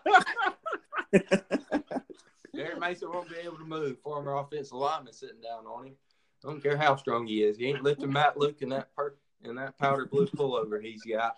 Derek Mason won't be able to move. Former offensive lineman sitting down on him. I don't care how strong he is. He ain't lifting Matt Luke in that per- in that powder blue pullover he's got.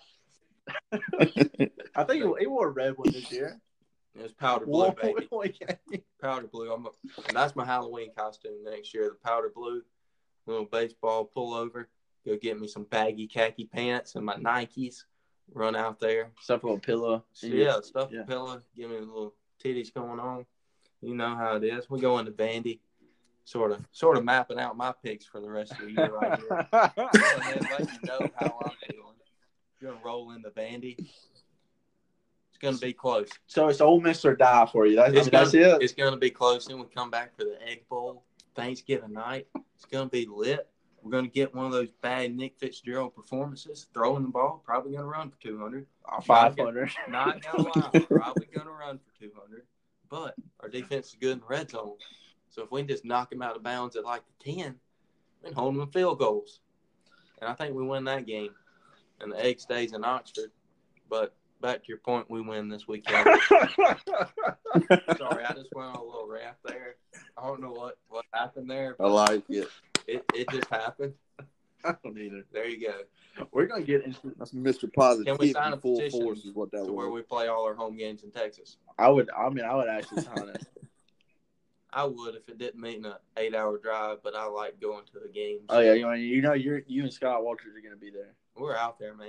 I think he, he wore a red one this year. It was powder blue, One baby. point game. Powder blue. I'm a, and that's my Halloween costume next year. The powder blue, little baseball pullover. Go get me some baggy khaki pants and my Nikes. Run out there. Stuff a little pillow. So, yeah, stuff yeah. the pillow. Give me a little titties going on. You know how it is. We go into Vandy. Sort of, sort of mapping out my picks for the rest of the year right here. Go ahead, let you know how I'm feeling. You're gonna roll into Vandy. It's gonna be close. So it's Ole Miss or die for you. That's, I It's mean, gonna, that's it. It's gonna be close. Then we come back for the Egg Bowl Thanksgiving night. It's gonna be lit. We're gonna get one of those bad Nick Fitzgerald performances, throwing the ball. Probably gonna run for two hundred. five hundred. Not gonna lie. Probably gonna run for two hundred. But our defense is good in the red zone. So if we can just knock him out of bounds at like the ten, we can hold them in field goals. And I think we win that game. And the egg stays in Oxford. But back to your point, we win this weekend. Sorry, I just went on a little rant there. I don't know what, what happened there. I like it. It it just happened. I don't either. There you go. We're gonna get into. That's Mister Positivity. Can we sign a full petition force is what that to where was. we play all our home games in Texas? I would. I mean, I would actually sign it. I would if it didn't mean an eight-hour drive, but I like going to the games. Oh yeah, you know, you know, you're you and Scott Walters are gonna be there. We're out there, man.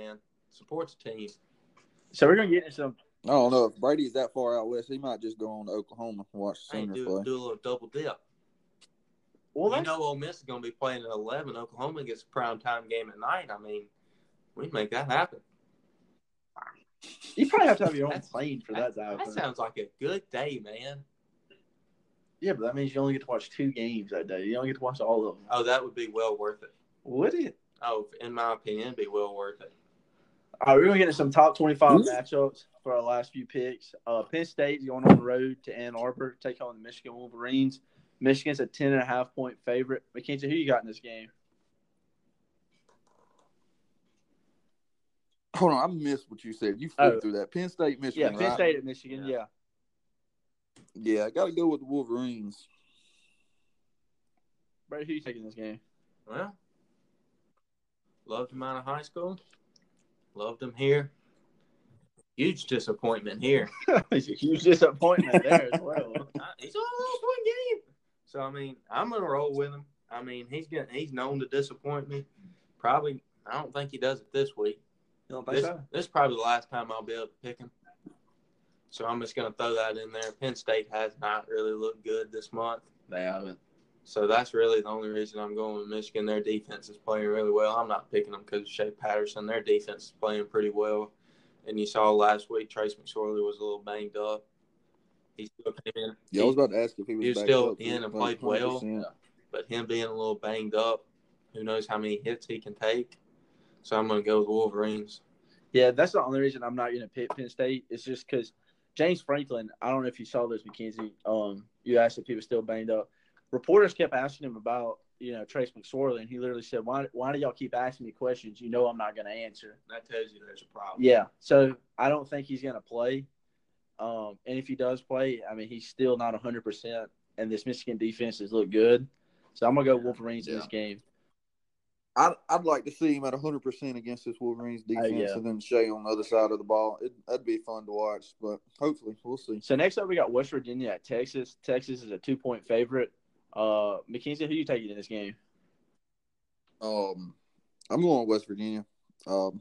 Support the team. So we're gonna get into some. I don't know if Brady's that far out west. He might just go on to Oklahoma and watch the Hey, Sooners do, play. do a little double dip. Well, You know Ole Miss is going to be playing at eleven. Oklahoma gets a prime time game at night. I mean, we make that happen. you probably have to have your own That's- plane for that to happen. That sounds like a good day, man. Yeah, but that means you only get to watch two games that day. You don't get to watch all of them. Oh, that would be well worth it. Would it? Oh, in my opinion, it'd be well worth it. All right, we're gonna get into some top twenty-five Mhm. matchups for our last few picks. Uh, Penn State's going on the road to Ann Arbor, to take on the Michigan Wolverines. Michigan's a ten and a half point favorite. Mackenzie, who you got in this game? Hold on, I missed what you said. You flipped Oh. through that. Penn State, Yeah, Michigan, Penn right? State at Michigan. Yeah. Yeah. Yeah, I got to go with the Wolverines. Brady, who you taking this game? Well, loved him out of high school. Loved him here. Huge disappointment here. It's a huge disappointment there as well. Uh, He's on a little one game. So, I mean, I'm going to roll with him. I mean, he's getting, he's known to disappoint me. Probably, I don't think he does it this week. You don't think This, so? this is probably the last time I'll be able to pick him. So I'm just going to throw that in there. Penn State has not really looked good this month. They haven't. So that's really the only reason I'm going with Michigan. Their defense is playing really well. I'm not picking them because of Shea Patterson. Their defense is playing pretty well. And you saw last week Trace McSorley was a little banged up. He still came in. Yeah, I was about to ask if he was, He was back still up in to and played well. one hundred percent. But him being a little banged up, who knows how many hits he can take. So I'm going to go with Wolverines. Yeah, that's the only reason I'm not going to pick Penn State. It's just because James Franklin, I don't know if you saw this, Mackenzie. Um, you asked if he was still banged up. Reporters kept asking him about, you know, Trace McSorley, and he literally said, why, why do y'all keep asking me questions? You know I'm not going to answer. That tells you there's a problem. Yeah, so I don't think he's going to play. Um, and if he does play, I mean, he's still not one hundred percent, and this Michigan defense has looked good. So I'm going to go Wolverines in Yeah. this game. I'd, I'd like to see him at one hundred percent against this Wolverines defense, yeah. and then Shea on the other side of the ball. It, that'd be fun to watch, but hopefully we'll see. So next up, we got West Virginia at Texas. Texas is a two-point favorite. Uh, Mackenzie, who you taking in this game? Um, I'm going with West Virginia. Um,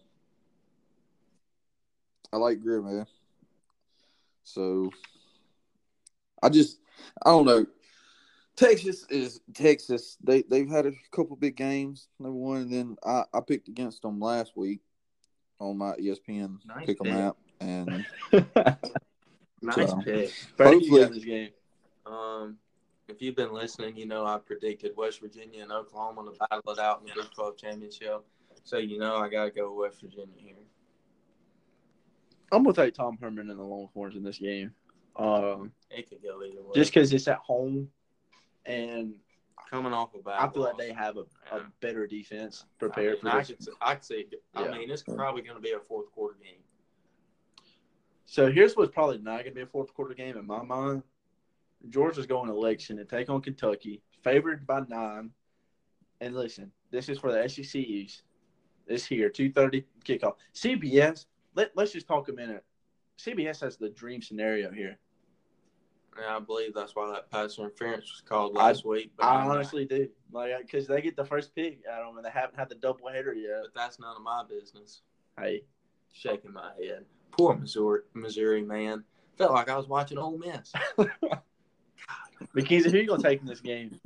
I like Greer, man. So I just, I don't know. Texas is Texas. They they've had a couple big games. Number one, and then I, I picked against them last week on my E S P N Nice pick 'em pick. app, and Nice So, pick. Brady, you got hopefully- in this game. Um, if you've been listening, you know I predicted West Virginia and Oklahoma to battle it out in the Big twelve championship. So you know I got to go with West Virginia here. I'm gonna take Tom Herman and the Longhorns in this game. Um, It could go either way. just because it's at home, and coming off a bad I feel like loss. they have a, a Yeah. better defense I prepared mean, for I this. could, I could see. I Yeah. mean, it's probably going to be a fourth quarter game. So here's what's probably not gonna be a fourth quarter game in my mind. Georgia's going to Lexington to take on Kentucky, favored by nine. And listen, this is for the S E C East. This here, two thirty kickoff. C B S. Let, let's just talk a minute. C B S has the dream scenario here. And I believe that's why that pass interference was called last week. But I I'm- honestly do. Like, because they get the first pick at them, and they haven't had the doubleheader yet. But that's none of my business. Hey, Shaking my head. Poor Missouri, Missouri man. Felt like I was watching Ole Miss. Mackenzie, who you gonna take in this game?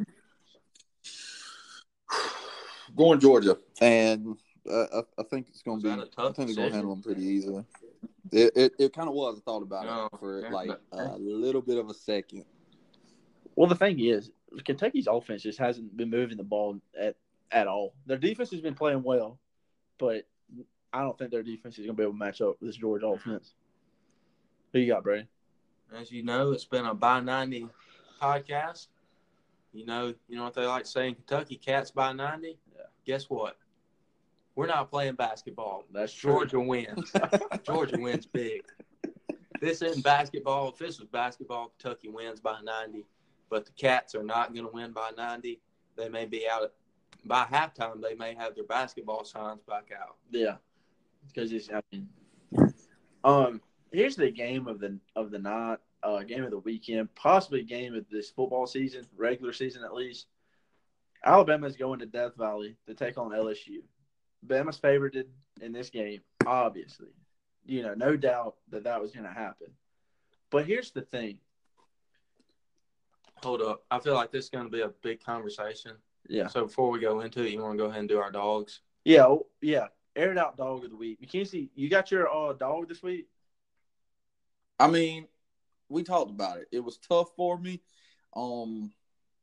going Georgia, and uh, I, I think it's going Was to that be. a tough I think they're going to decision? handle them pretty easily. It it, it kind of was. I thought about No, it for yeah, like but- a little bit of a second. Well, the thing is, Kentucky's offense just hasn't been moving the ball at, at all. Their defense has been playing well, but I don't think their defense is going to be able to match up with this Georgia offense. Who you got, Brady? As you know, it's been a by ninety podcast. You know, you know what they like to say in Kentucky, cats by ninety. Yeah. Guess what? We're not playing basketball. That's true. Georgia wins. Georgia wins big. This isn't basketball. If this was basketball, Kentucky wins by ninety. But the Cats are not going to win by ninety. They may be out at, by halftime. They may have their basketball signs back out. Yeah, because it's. I mean, um, here's the game of the of the night, uh, game of the weekend, possibly game of this football season, regular season at least. Alabama's going to Death Valley to take on L S U. Bama's favored in this game. obviously. You know, no doubt that that was going to happen. But here's the thing. Hold up. I feel like this is going to be a big conversation. Yeah. So before we go into it, you want to go ahead and do our dogs? Yeah, oh, yeah. Air it out dog of the week. Mackenzie, you got your uh, dog this week? I mean, we talked about it. It was tough for me. Um,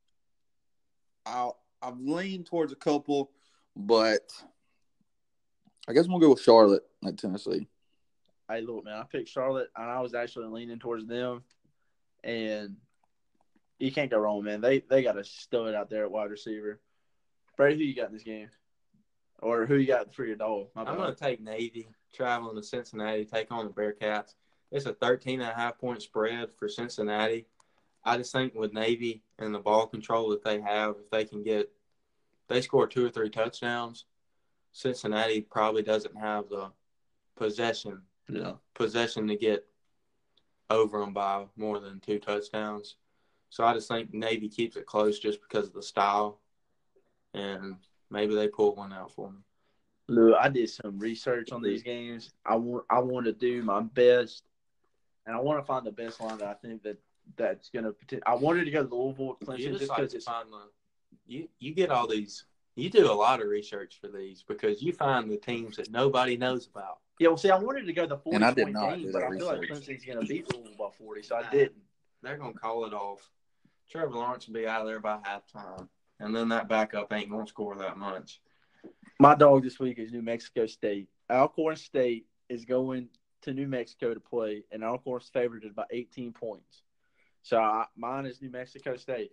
I I've leaned towards a couple, but I guess I'm gonna go with Charlotte at Tennessee. Hey, look, man, I picked Charlotte, and I was actually leaning towards them, and you can't go wrong, man. They they got a stud out there at wide receiver. Brady, who you got in this game? Or who you got for your dog? My I'm bad. going to take Navy, traveling to Cincinnati, take on the Bearcats. It's a thirteen and a half point spread for Cincinnati. I just think with Navy and the ball control that they have, if they can get – they score two or three touchdowns, Cincinnati probably doesn't have the possession Yeah. possession to get over them by more than two touchdowns. So I just think Navy keeps it close just because of the style, and maybe they pull one out for me. Look, I did some research on these games. I want I want to do my best, and I want to find the best line that I think that that's going to – I wanted to go to Louisville, Clemson, You just just like because to it's – find the you you get all these. You do a lot of research for these because you find the teams that nobody knows about. Yeah, well, see, I wanted to go the And I did forty-point not game, do but that I feel like research. Clemson's going to beat Louisville by forty, so I Nah. didn't. They're gonna call it off. Trevor Lawrence will be out of there by halftime, and then that backup ain't gonna score that much. My dog this week is New Mexico State. Alcorn State is going to New Mexico to play, and Alcorn's favored by eighteen points. So I, mine is New Mexico State.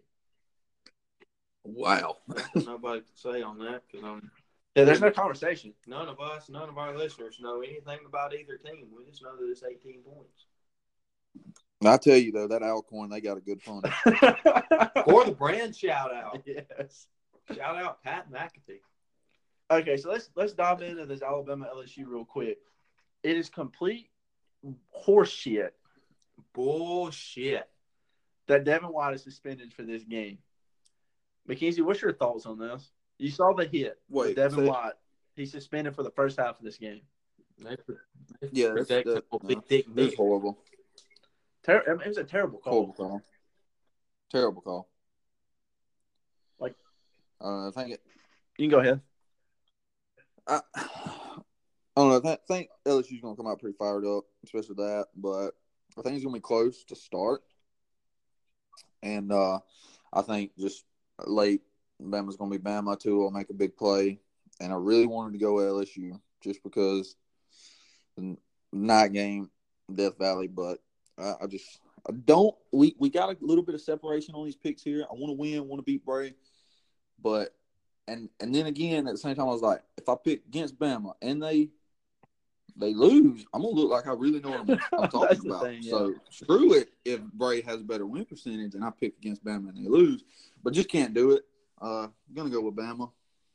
Wow. There's nobody to say on that because I'm Yeah, there's no conversation. none of us, none of our listeners know anything about either team. We just know that it's eighteen points. I tell you though, that Alcorn, they got a good punter. For the brand shout out, Yes. shout out Pat McAfee. Okay, so let's let's dive into this Alabama L S U real quick. It is complete horseshit Bullshit. that Devin White is suspended for this game. Mackenzie, what's your thoughts on this? You saw the hit. with Wait, Devin say- White. He's suspended for the first half of this game. They, they Yeah, that's, protect that, the no, big dick it's Nick. horrible. Ter- it was a terrible call. Horrible call. Terrible call. Like- uh, I think it. You can go ahead. I, I don't know. I th- think L S U's going to come out pretty fired up, especially that. But I think it's going to be close to start. And uh, I think just late, Bama's going to be Bama. Tua will make a big play. And I really wanted to go L S U just because the night game, Death Valley. But I, I just I don't we, – we got a little bit of separation on these picks here. I want to win, want to beat Bray. But – And and then again, at the same time, I was like, if I pick against Bama and they they lose, I'm gonna look like I really know what I'm, I'm That's talking the about. thing, yeah. So screw it if Bray has a better win percentage and I pick against Bama and they lose, but just can't do it. Uh, I'm gonna go with Bama.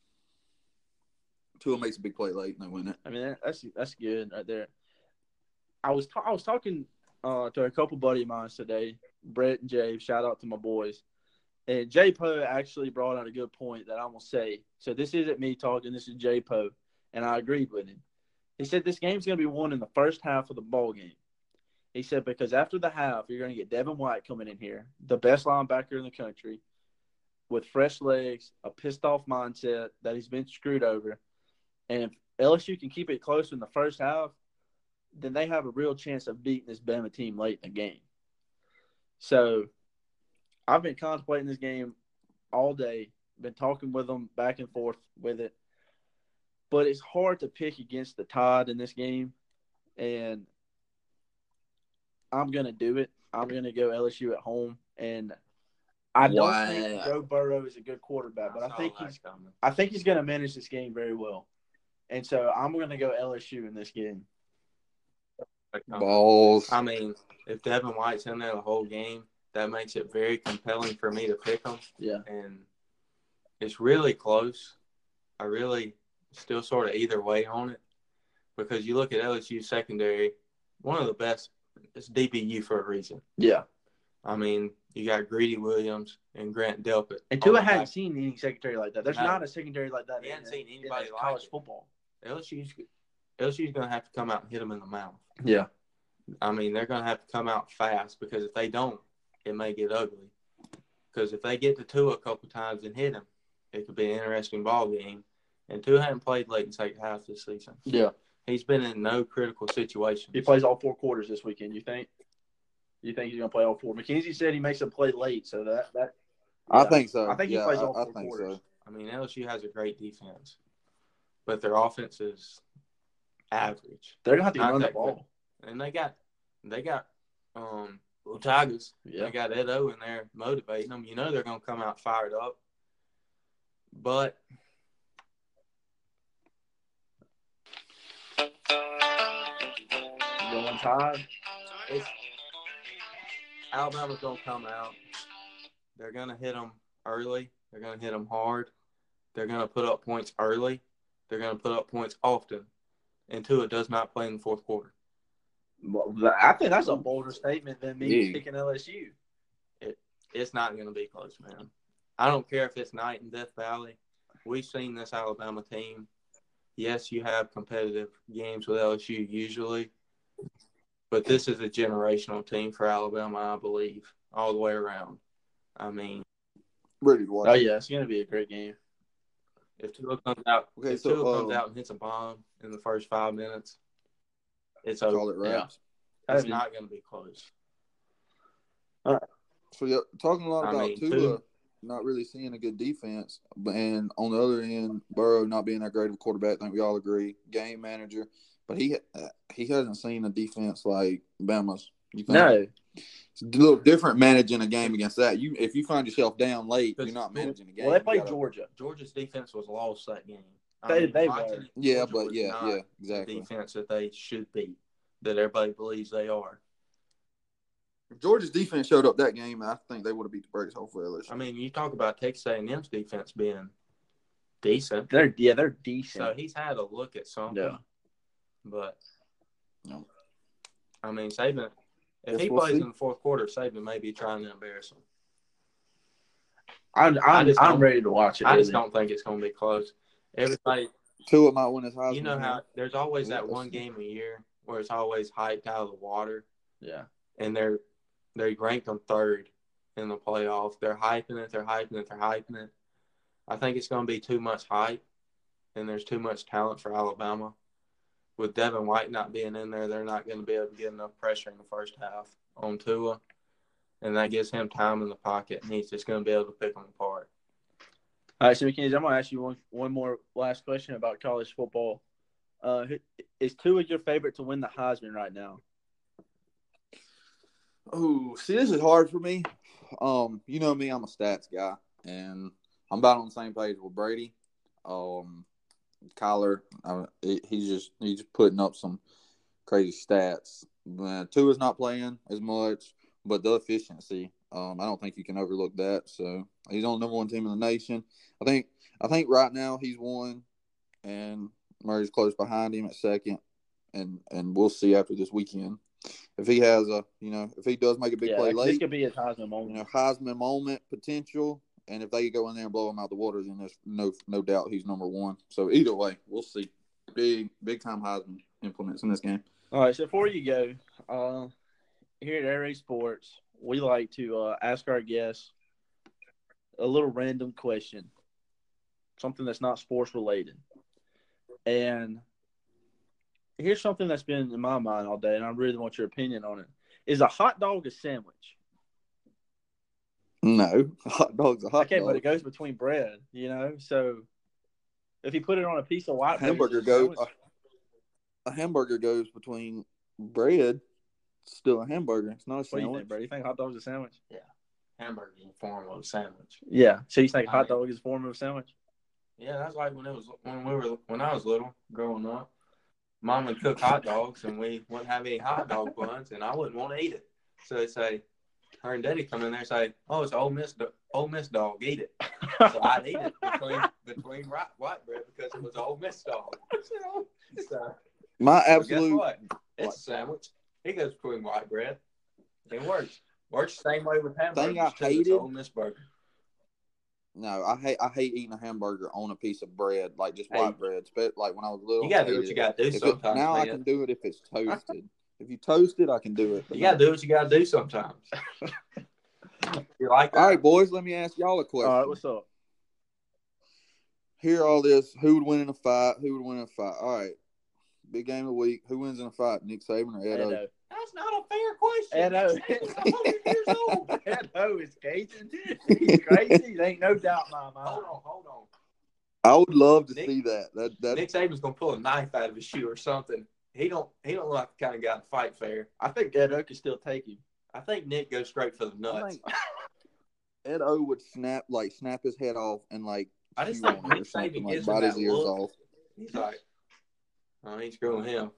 Tua makes a big play late and they win it. I mean, that's that's good right there. I was ta- I was talking uh, to a couple buddy of mine today, Brett and Jay. Shout out to my boys. And Jay Poe actually brought out a good point that I'm going to say. So this isn't me talking. This is Jay Poe, and I agreed with him. He said this game's going to be won in the first half of the ball game. He said because after the half, you're going to get Devin White coming in here, the best linebacker in the country, with fresh legs, a pissed-off mindset that he's been screwed over. And if L S U can keep it close in the first half, then they have a real chance of beating this Bama team late in the game. So – I've been contemplating this game all day, been talking with them back and forth with it. But it's hard to pick against the Tide in this game, and I'm going to do it. I'm going to go L S U at home, and I don't Wow. think Joe Burrow is a good quarterback, but I saw think that he's coming. I think he's going to manage this game very well. And so I'm going to go L S U in this game. Balls. I mean, if Devin White's in there the whole game, that makes it very compelling for me to pick them. Yeah. And it's really close. I really still sort of either way on it because you look at L S U secondary, one of the best. It's D B U for a reason. Yeah. I mean, you got Greedy Williams and Grant Delpit. And on Tua the hadn't back. seen any secondary like that. There's No. not a secondary like that He in, hadn't seen in anybody like college it. football. L S U's L S U's going to have to come out and hit them in the mouth. Yeah. I mean, they're going to have to come out fast because if they don't, it may get ugly. Because if they get to Tua a couple times and hit him, it could be an interesting ball game. And Tua hadn't played late in second half this season. Yeah. He's been in no critical situations. He plays all four quarters this weekend, you think? You think he's going to play all four? McKenzie said he makes a play late, so that – that, yeah. I think so. I think yeah, he plays all I, four I think quarters. So. I mean, L S U has a great defense, but their offense is average. They're going to have to Not run the that ball. good. And they got they got um, little Tigers. Yeah. They got Ed O in there motivating them. You know they're going to come out fired up. But Going Tide. it's Alabama's going to come out. They're going to hit them early. They're going to hit them hard. They're going to put up points early. They're going to put up points often. And Tua does not play in the fourth quarter. Well, I think that's a bolder statement than me Yeah. picking L S U. It, it's not going to be close, man. I don't care if it's night in Death Valley. We've seen this Alabama team. Yes, you have competitive games with L S U usually, but this is a generational team for Alabama, I believe, all the way around. I mean, Ready to watch. Oh, yeah, it's going to be a great game. if Tua comes out, Okay, if so, Tua comes uh, out and hits a bomb in the first five minutes, it's Call over. it wraps. It's That'd be- not going to be close. So yeah, talking a lot I about mean, Tua Tua- not really seeing a good defense, but and on the other end, Burrow not being that great of a quarterback. I think we all agree. Game manager, but he uh, he hasn't seen a defense like Bama's. You think? No. It's a little different managing a game against that. You if you find yourself down late, you're not managing a game. Well, they You played gotta- Georgia. Georgia's defense was lost that game. I They- mean, they watching were. it, Yeah, Georgia but was yeah, not yeah, the exactly. defense that they should be, that everybody believes they are. If Georgia's defense showed up that game, I think they would have beat the brakes off of L S U. I mean, you talk about Texas A and M's defense being decent. They're yeah, they're decent. So he's had a look at something. Yeah. But, No. I mean, Saban, if Guess he we'll plays see. in the fourth quarter, Saban may be trying to embarrass him. I'm I I'm, just I'm don't- ready to watch it. I just really. don't think it's going to be close. Everybody, Tua might win his Heisman. you know how here. there's always Yeah, that one that's- game a year where it's always hyped out of the water. Yeah. And they're they ranked them third in the playoff. They're hyping it, they're hyping it, they're hyping it. I think it's going to be too much hype, and there's too much talent for Alabama. With Devin White not being in there, they're not going to be able to get enough pressure in the first half on Tua, and that gives him time in the pocket, and he's just going to be able to pick them apart. All right, so McKenzie, I'm gonna ask you one one more last question about college football. Uh, who- is Tua your favorite to win the Heisman right now? Oh, see, this is hard for me. Um, you know me, I'm a stats guy, and I'm about on the same page with Brady. Um, Kyler, uh, he- he's just he's just putting up some crazy stats. Uh, Tua's not playing as much, but the efficiency, um, I don't think you can overlook that. So he's on the number one team in the nation. I think I think right now he's one, and Murray's close behind him at second, and and we'll see after this weekend. If he has a, you know, if he does make a big yeah, play this late, could be his Heisman you moment. know, Heisman moment potential, and if they go in there and blow him out the water, then there's no no doubt he's number one. So either way, we'll see. Big big time Heisman implements in this game. All right, so before you go, uh, here at Air Raid Sports, we like to uh, ask our guests a little random question, something that's not sports related. And here's something that's been in my mind all day, and I really want your opinion on it. Is a hot dog a sandwich? No, hot dog's a hot Okay, dog. but it goes between bread, you know? So if you put it on a piece of white bread, hamburger is it a goes. sandwich? A, a hamburger goes between bread. It's still a hamburger. It's not a What do you sandwich. think, bro? You think hot dog's a sandwich? Hamburger in the form of a sandwich. Yeah. So you think I hot mean- dog is a form of a sandwich? Yeah, that's like when it was when we were when I was little, growing up. Mom would cook hot dogs, and we wouldn't have any hot dog buns, and I wouldn't want to eat it. So they say, her and Daddy come in there and say, "Oh, it's Ole Miss, do- Ole Miss dog, eat it." So I'd eat it between between white, white bread because it was Ole Miss dog. So, My well, guess absolute. what? It's a sandwich. It goes between white bread. It works. Works the same way with hamburgers. Thing I too. It's hated- Ole Miss burger. No, I hate I hate eating a hamburger on a piece of bread, like just Hey. white bread. But like when I was little, You gotta I do what hated you it. gotta do If it- sometimes, now I man. can do it if it's toasted. If you toast it, I can do it. but You gotta no. do what you gotta do sometimes. You like that? All right, boys. Let me ask y'all a question. All right, what's up? Hear all this. Who would win in a fight? Who would win in a fight? All right. Big game of the week. Who wins in a fight? Nick Saban or Ed O? Edo. That's not a fair question. Edo. He's one hundred years old. Edo is Cajun. He's crazy. There ain't no doubt in my mind. Hold on, hold on. I would love to Nick- see that. That that Nick Saban's gonna pull a knife out of his shoe or something. He don't. He don't look like the kind of guy to fight fair. I think Edo can still take him. I think Nick goes straight for the I nuts. think Ed O would snap like snap his head off and like I just chew think on it or Nick something, Saban like gives him bite his that ears look. off. He's like, I ain't screwing him.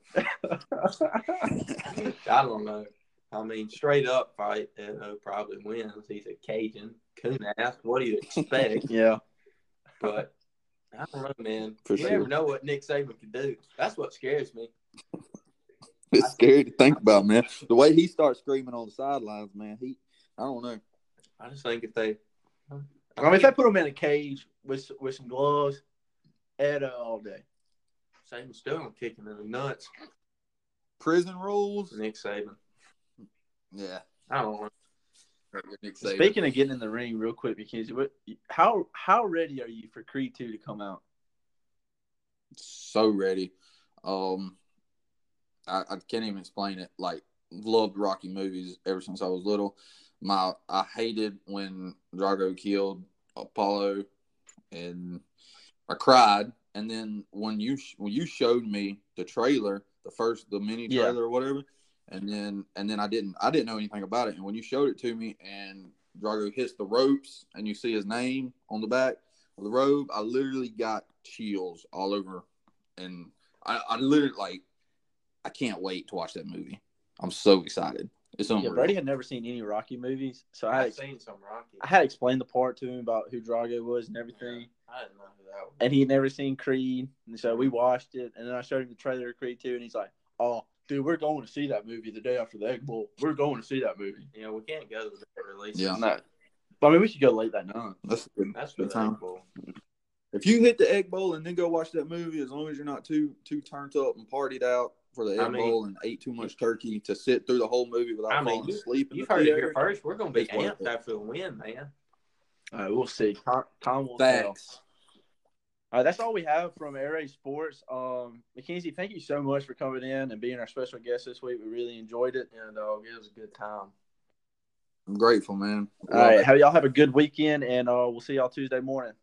I don't know. I mean, straight up fight, Edo probably wins. He's a Cajun coon ass. What do you expect? Yeah. But I don't know, man. For you sure. never know what Nick Saban can do. That's what scares me. It's scary to think about, man. The way he starts screaming on the sidelines, man. He, I don't know. I just think if they, I mean, if they put him in a cage with with some gloves, Edo all day. Saban's still gonna kick him in the nuts. Prison rules. Nick Saban. Yeah. I don't know. Nick Saban. Speaking of getting in the ring, real quick, McKenzie, what, how how ready are you for Creed two to come out? So ready. Um, I, I can't even explain it. Like, loved Rocky movies ever since I was little. My I hated when Drago killed Apollo, and I cried. And then when you when you showed me the trailer, the first the mini Yeah. trailer or whatever, and then and then I didn't I didn't know anything about it. And when you showed it to me, and Drago hits the ropes, and you see his name on the back of the robe, I literally got chills all over, and I, I literally like I can't wait to watch that movie. I'm so excited. It's Yeah, unreal. Brady had never seen any Rocky movies, so I had, I've seen some Rocky. I had to explain the part to him about who Drago was and everything. I didn't know who that was. And he had never seen Creed, and so we watched it. And then I showed him the trailer of Creed two, and he's like, "Oh, dude, we're going to see that movie the day after the Egg Bowl. We're going to see that movie." You know, we can't go to the release. Yeah. No, but I mean, we could go late that night. That's a good, That's for good the time. Egg Bowl. If you hit the Egg Bowl and then go watch that movie, as long as you're not too too turned up and partied out for the Egg I mean- Bowl and ate too much turkey to sit through the whole movie without I mean, falling you- asleep in You've the heard it theater, here first. We're going to be It's worth amped it. after the win, man. All right, we'll see. Tom, Tom will tell. Facts. All right, that's all we have from Air Raid Sports. Um, McKenzie, thank you so much for coming in and being our special guest this week. We really enjoyed it. And dog, it was a good time. I'm grateful, man. All right, have y'all have a good weekend, and uh, we'll see y'all Tuesday morning.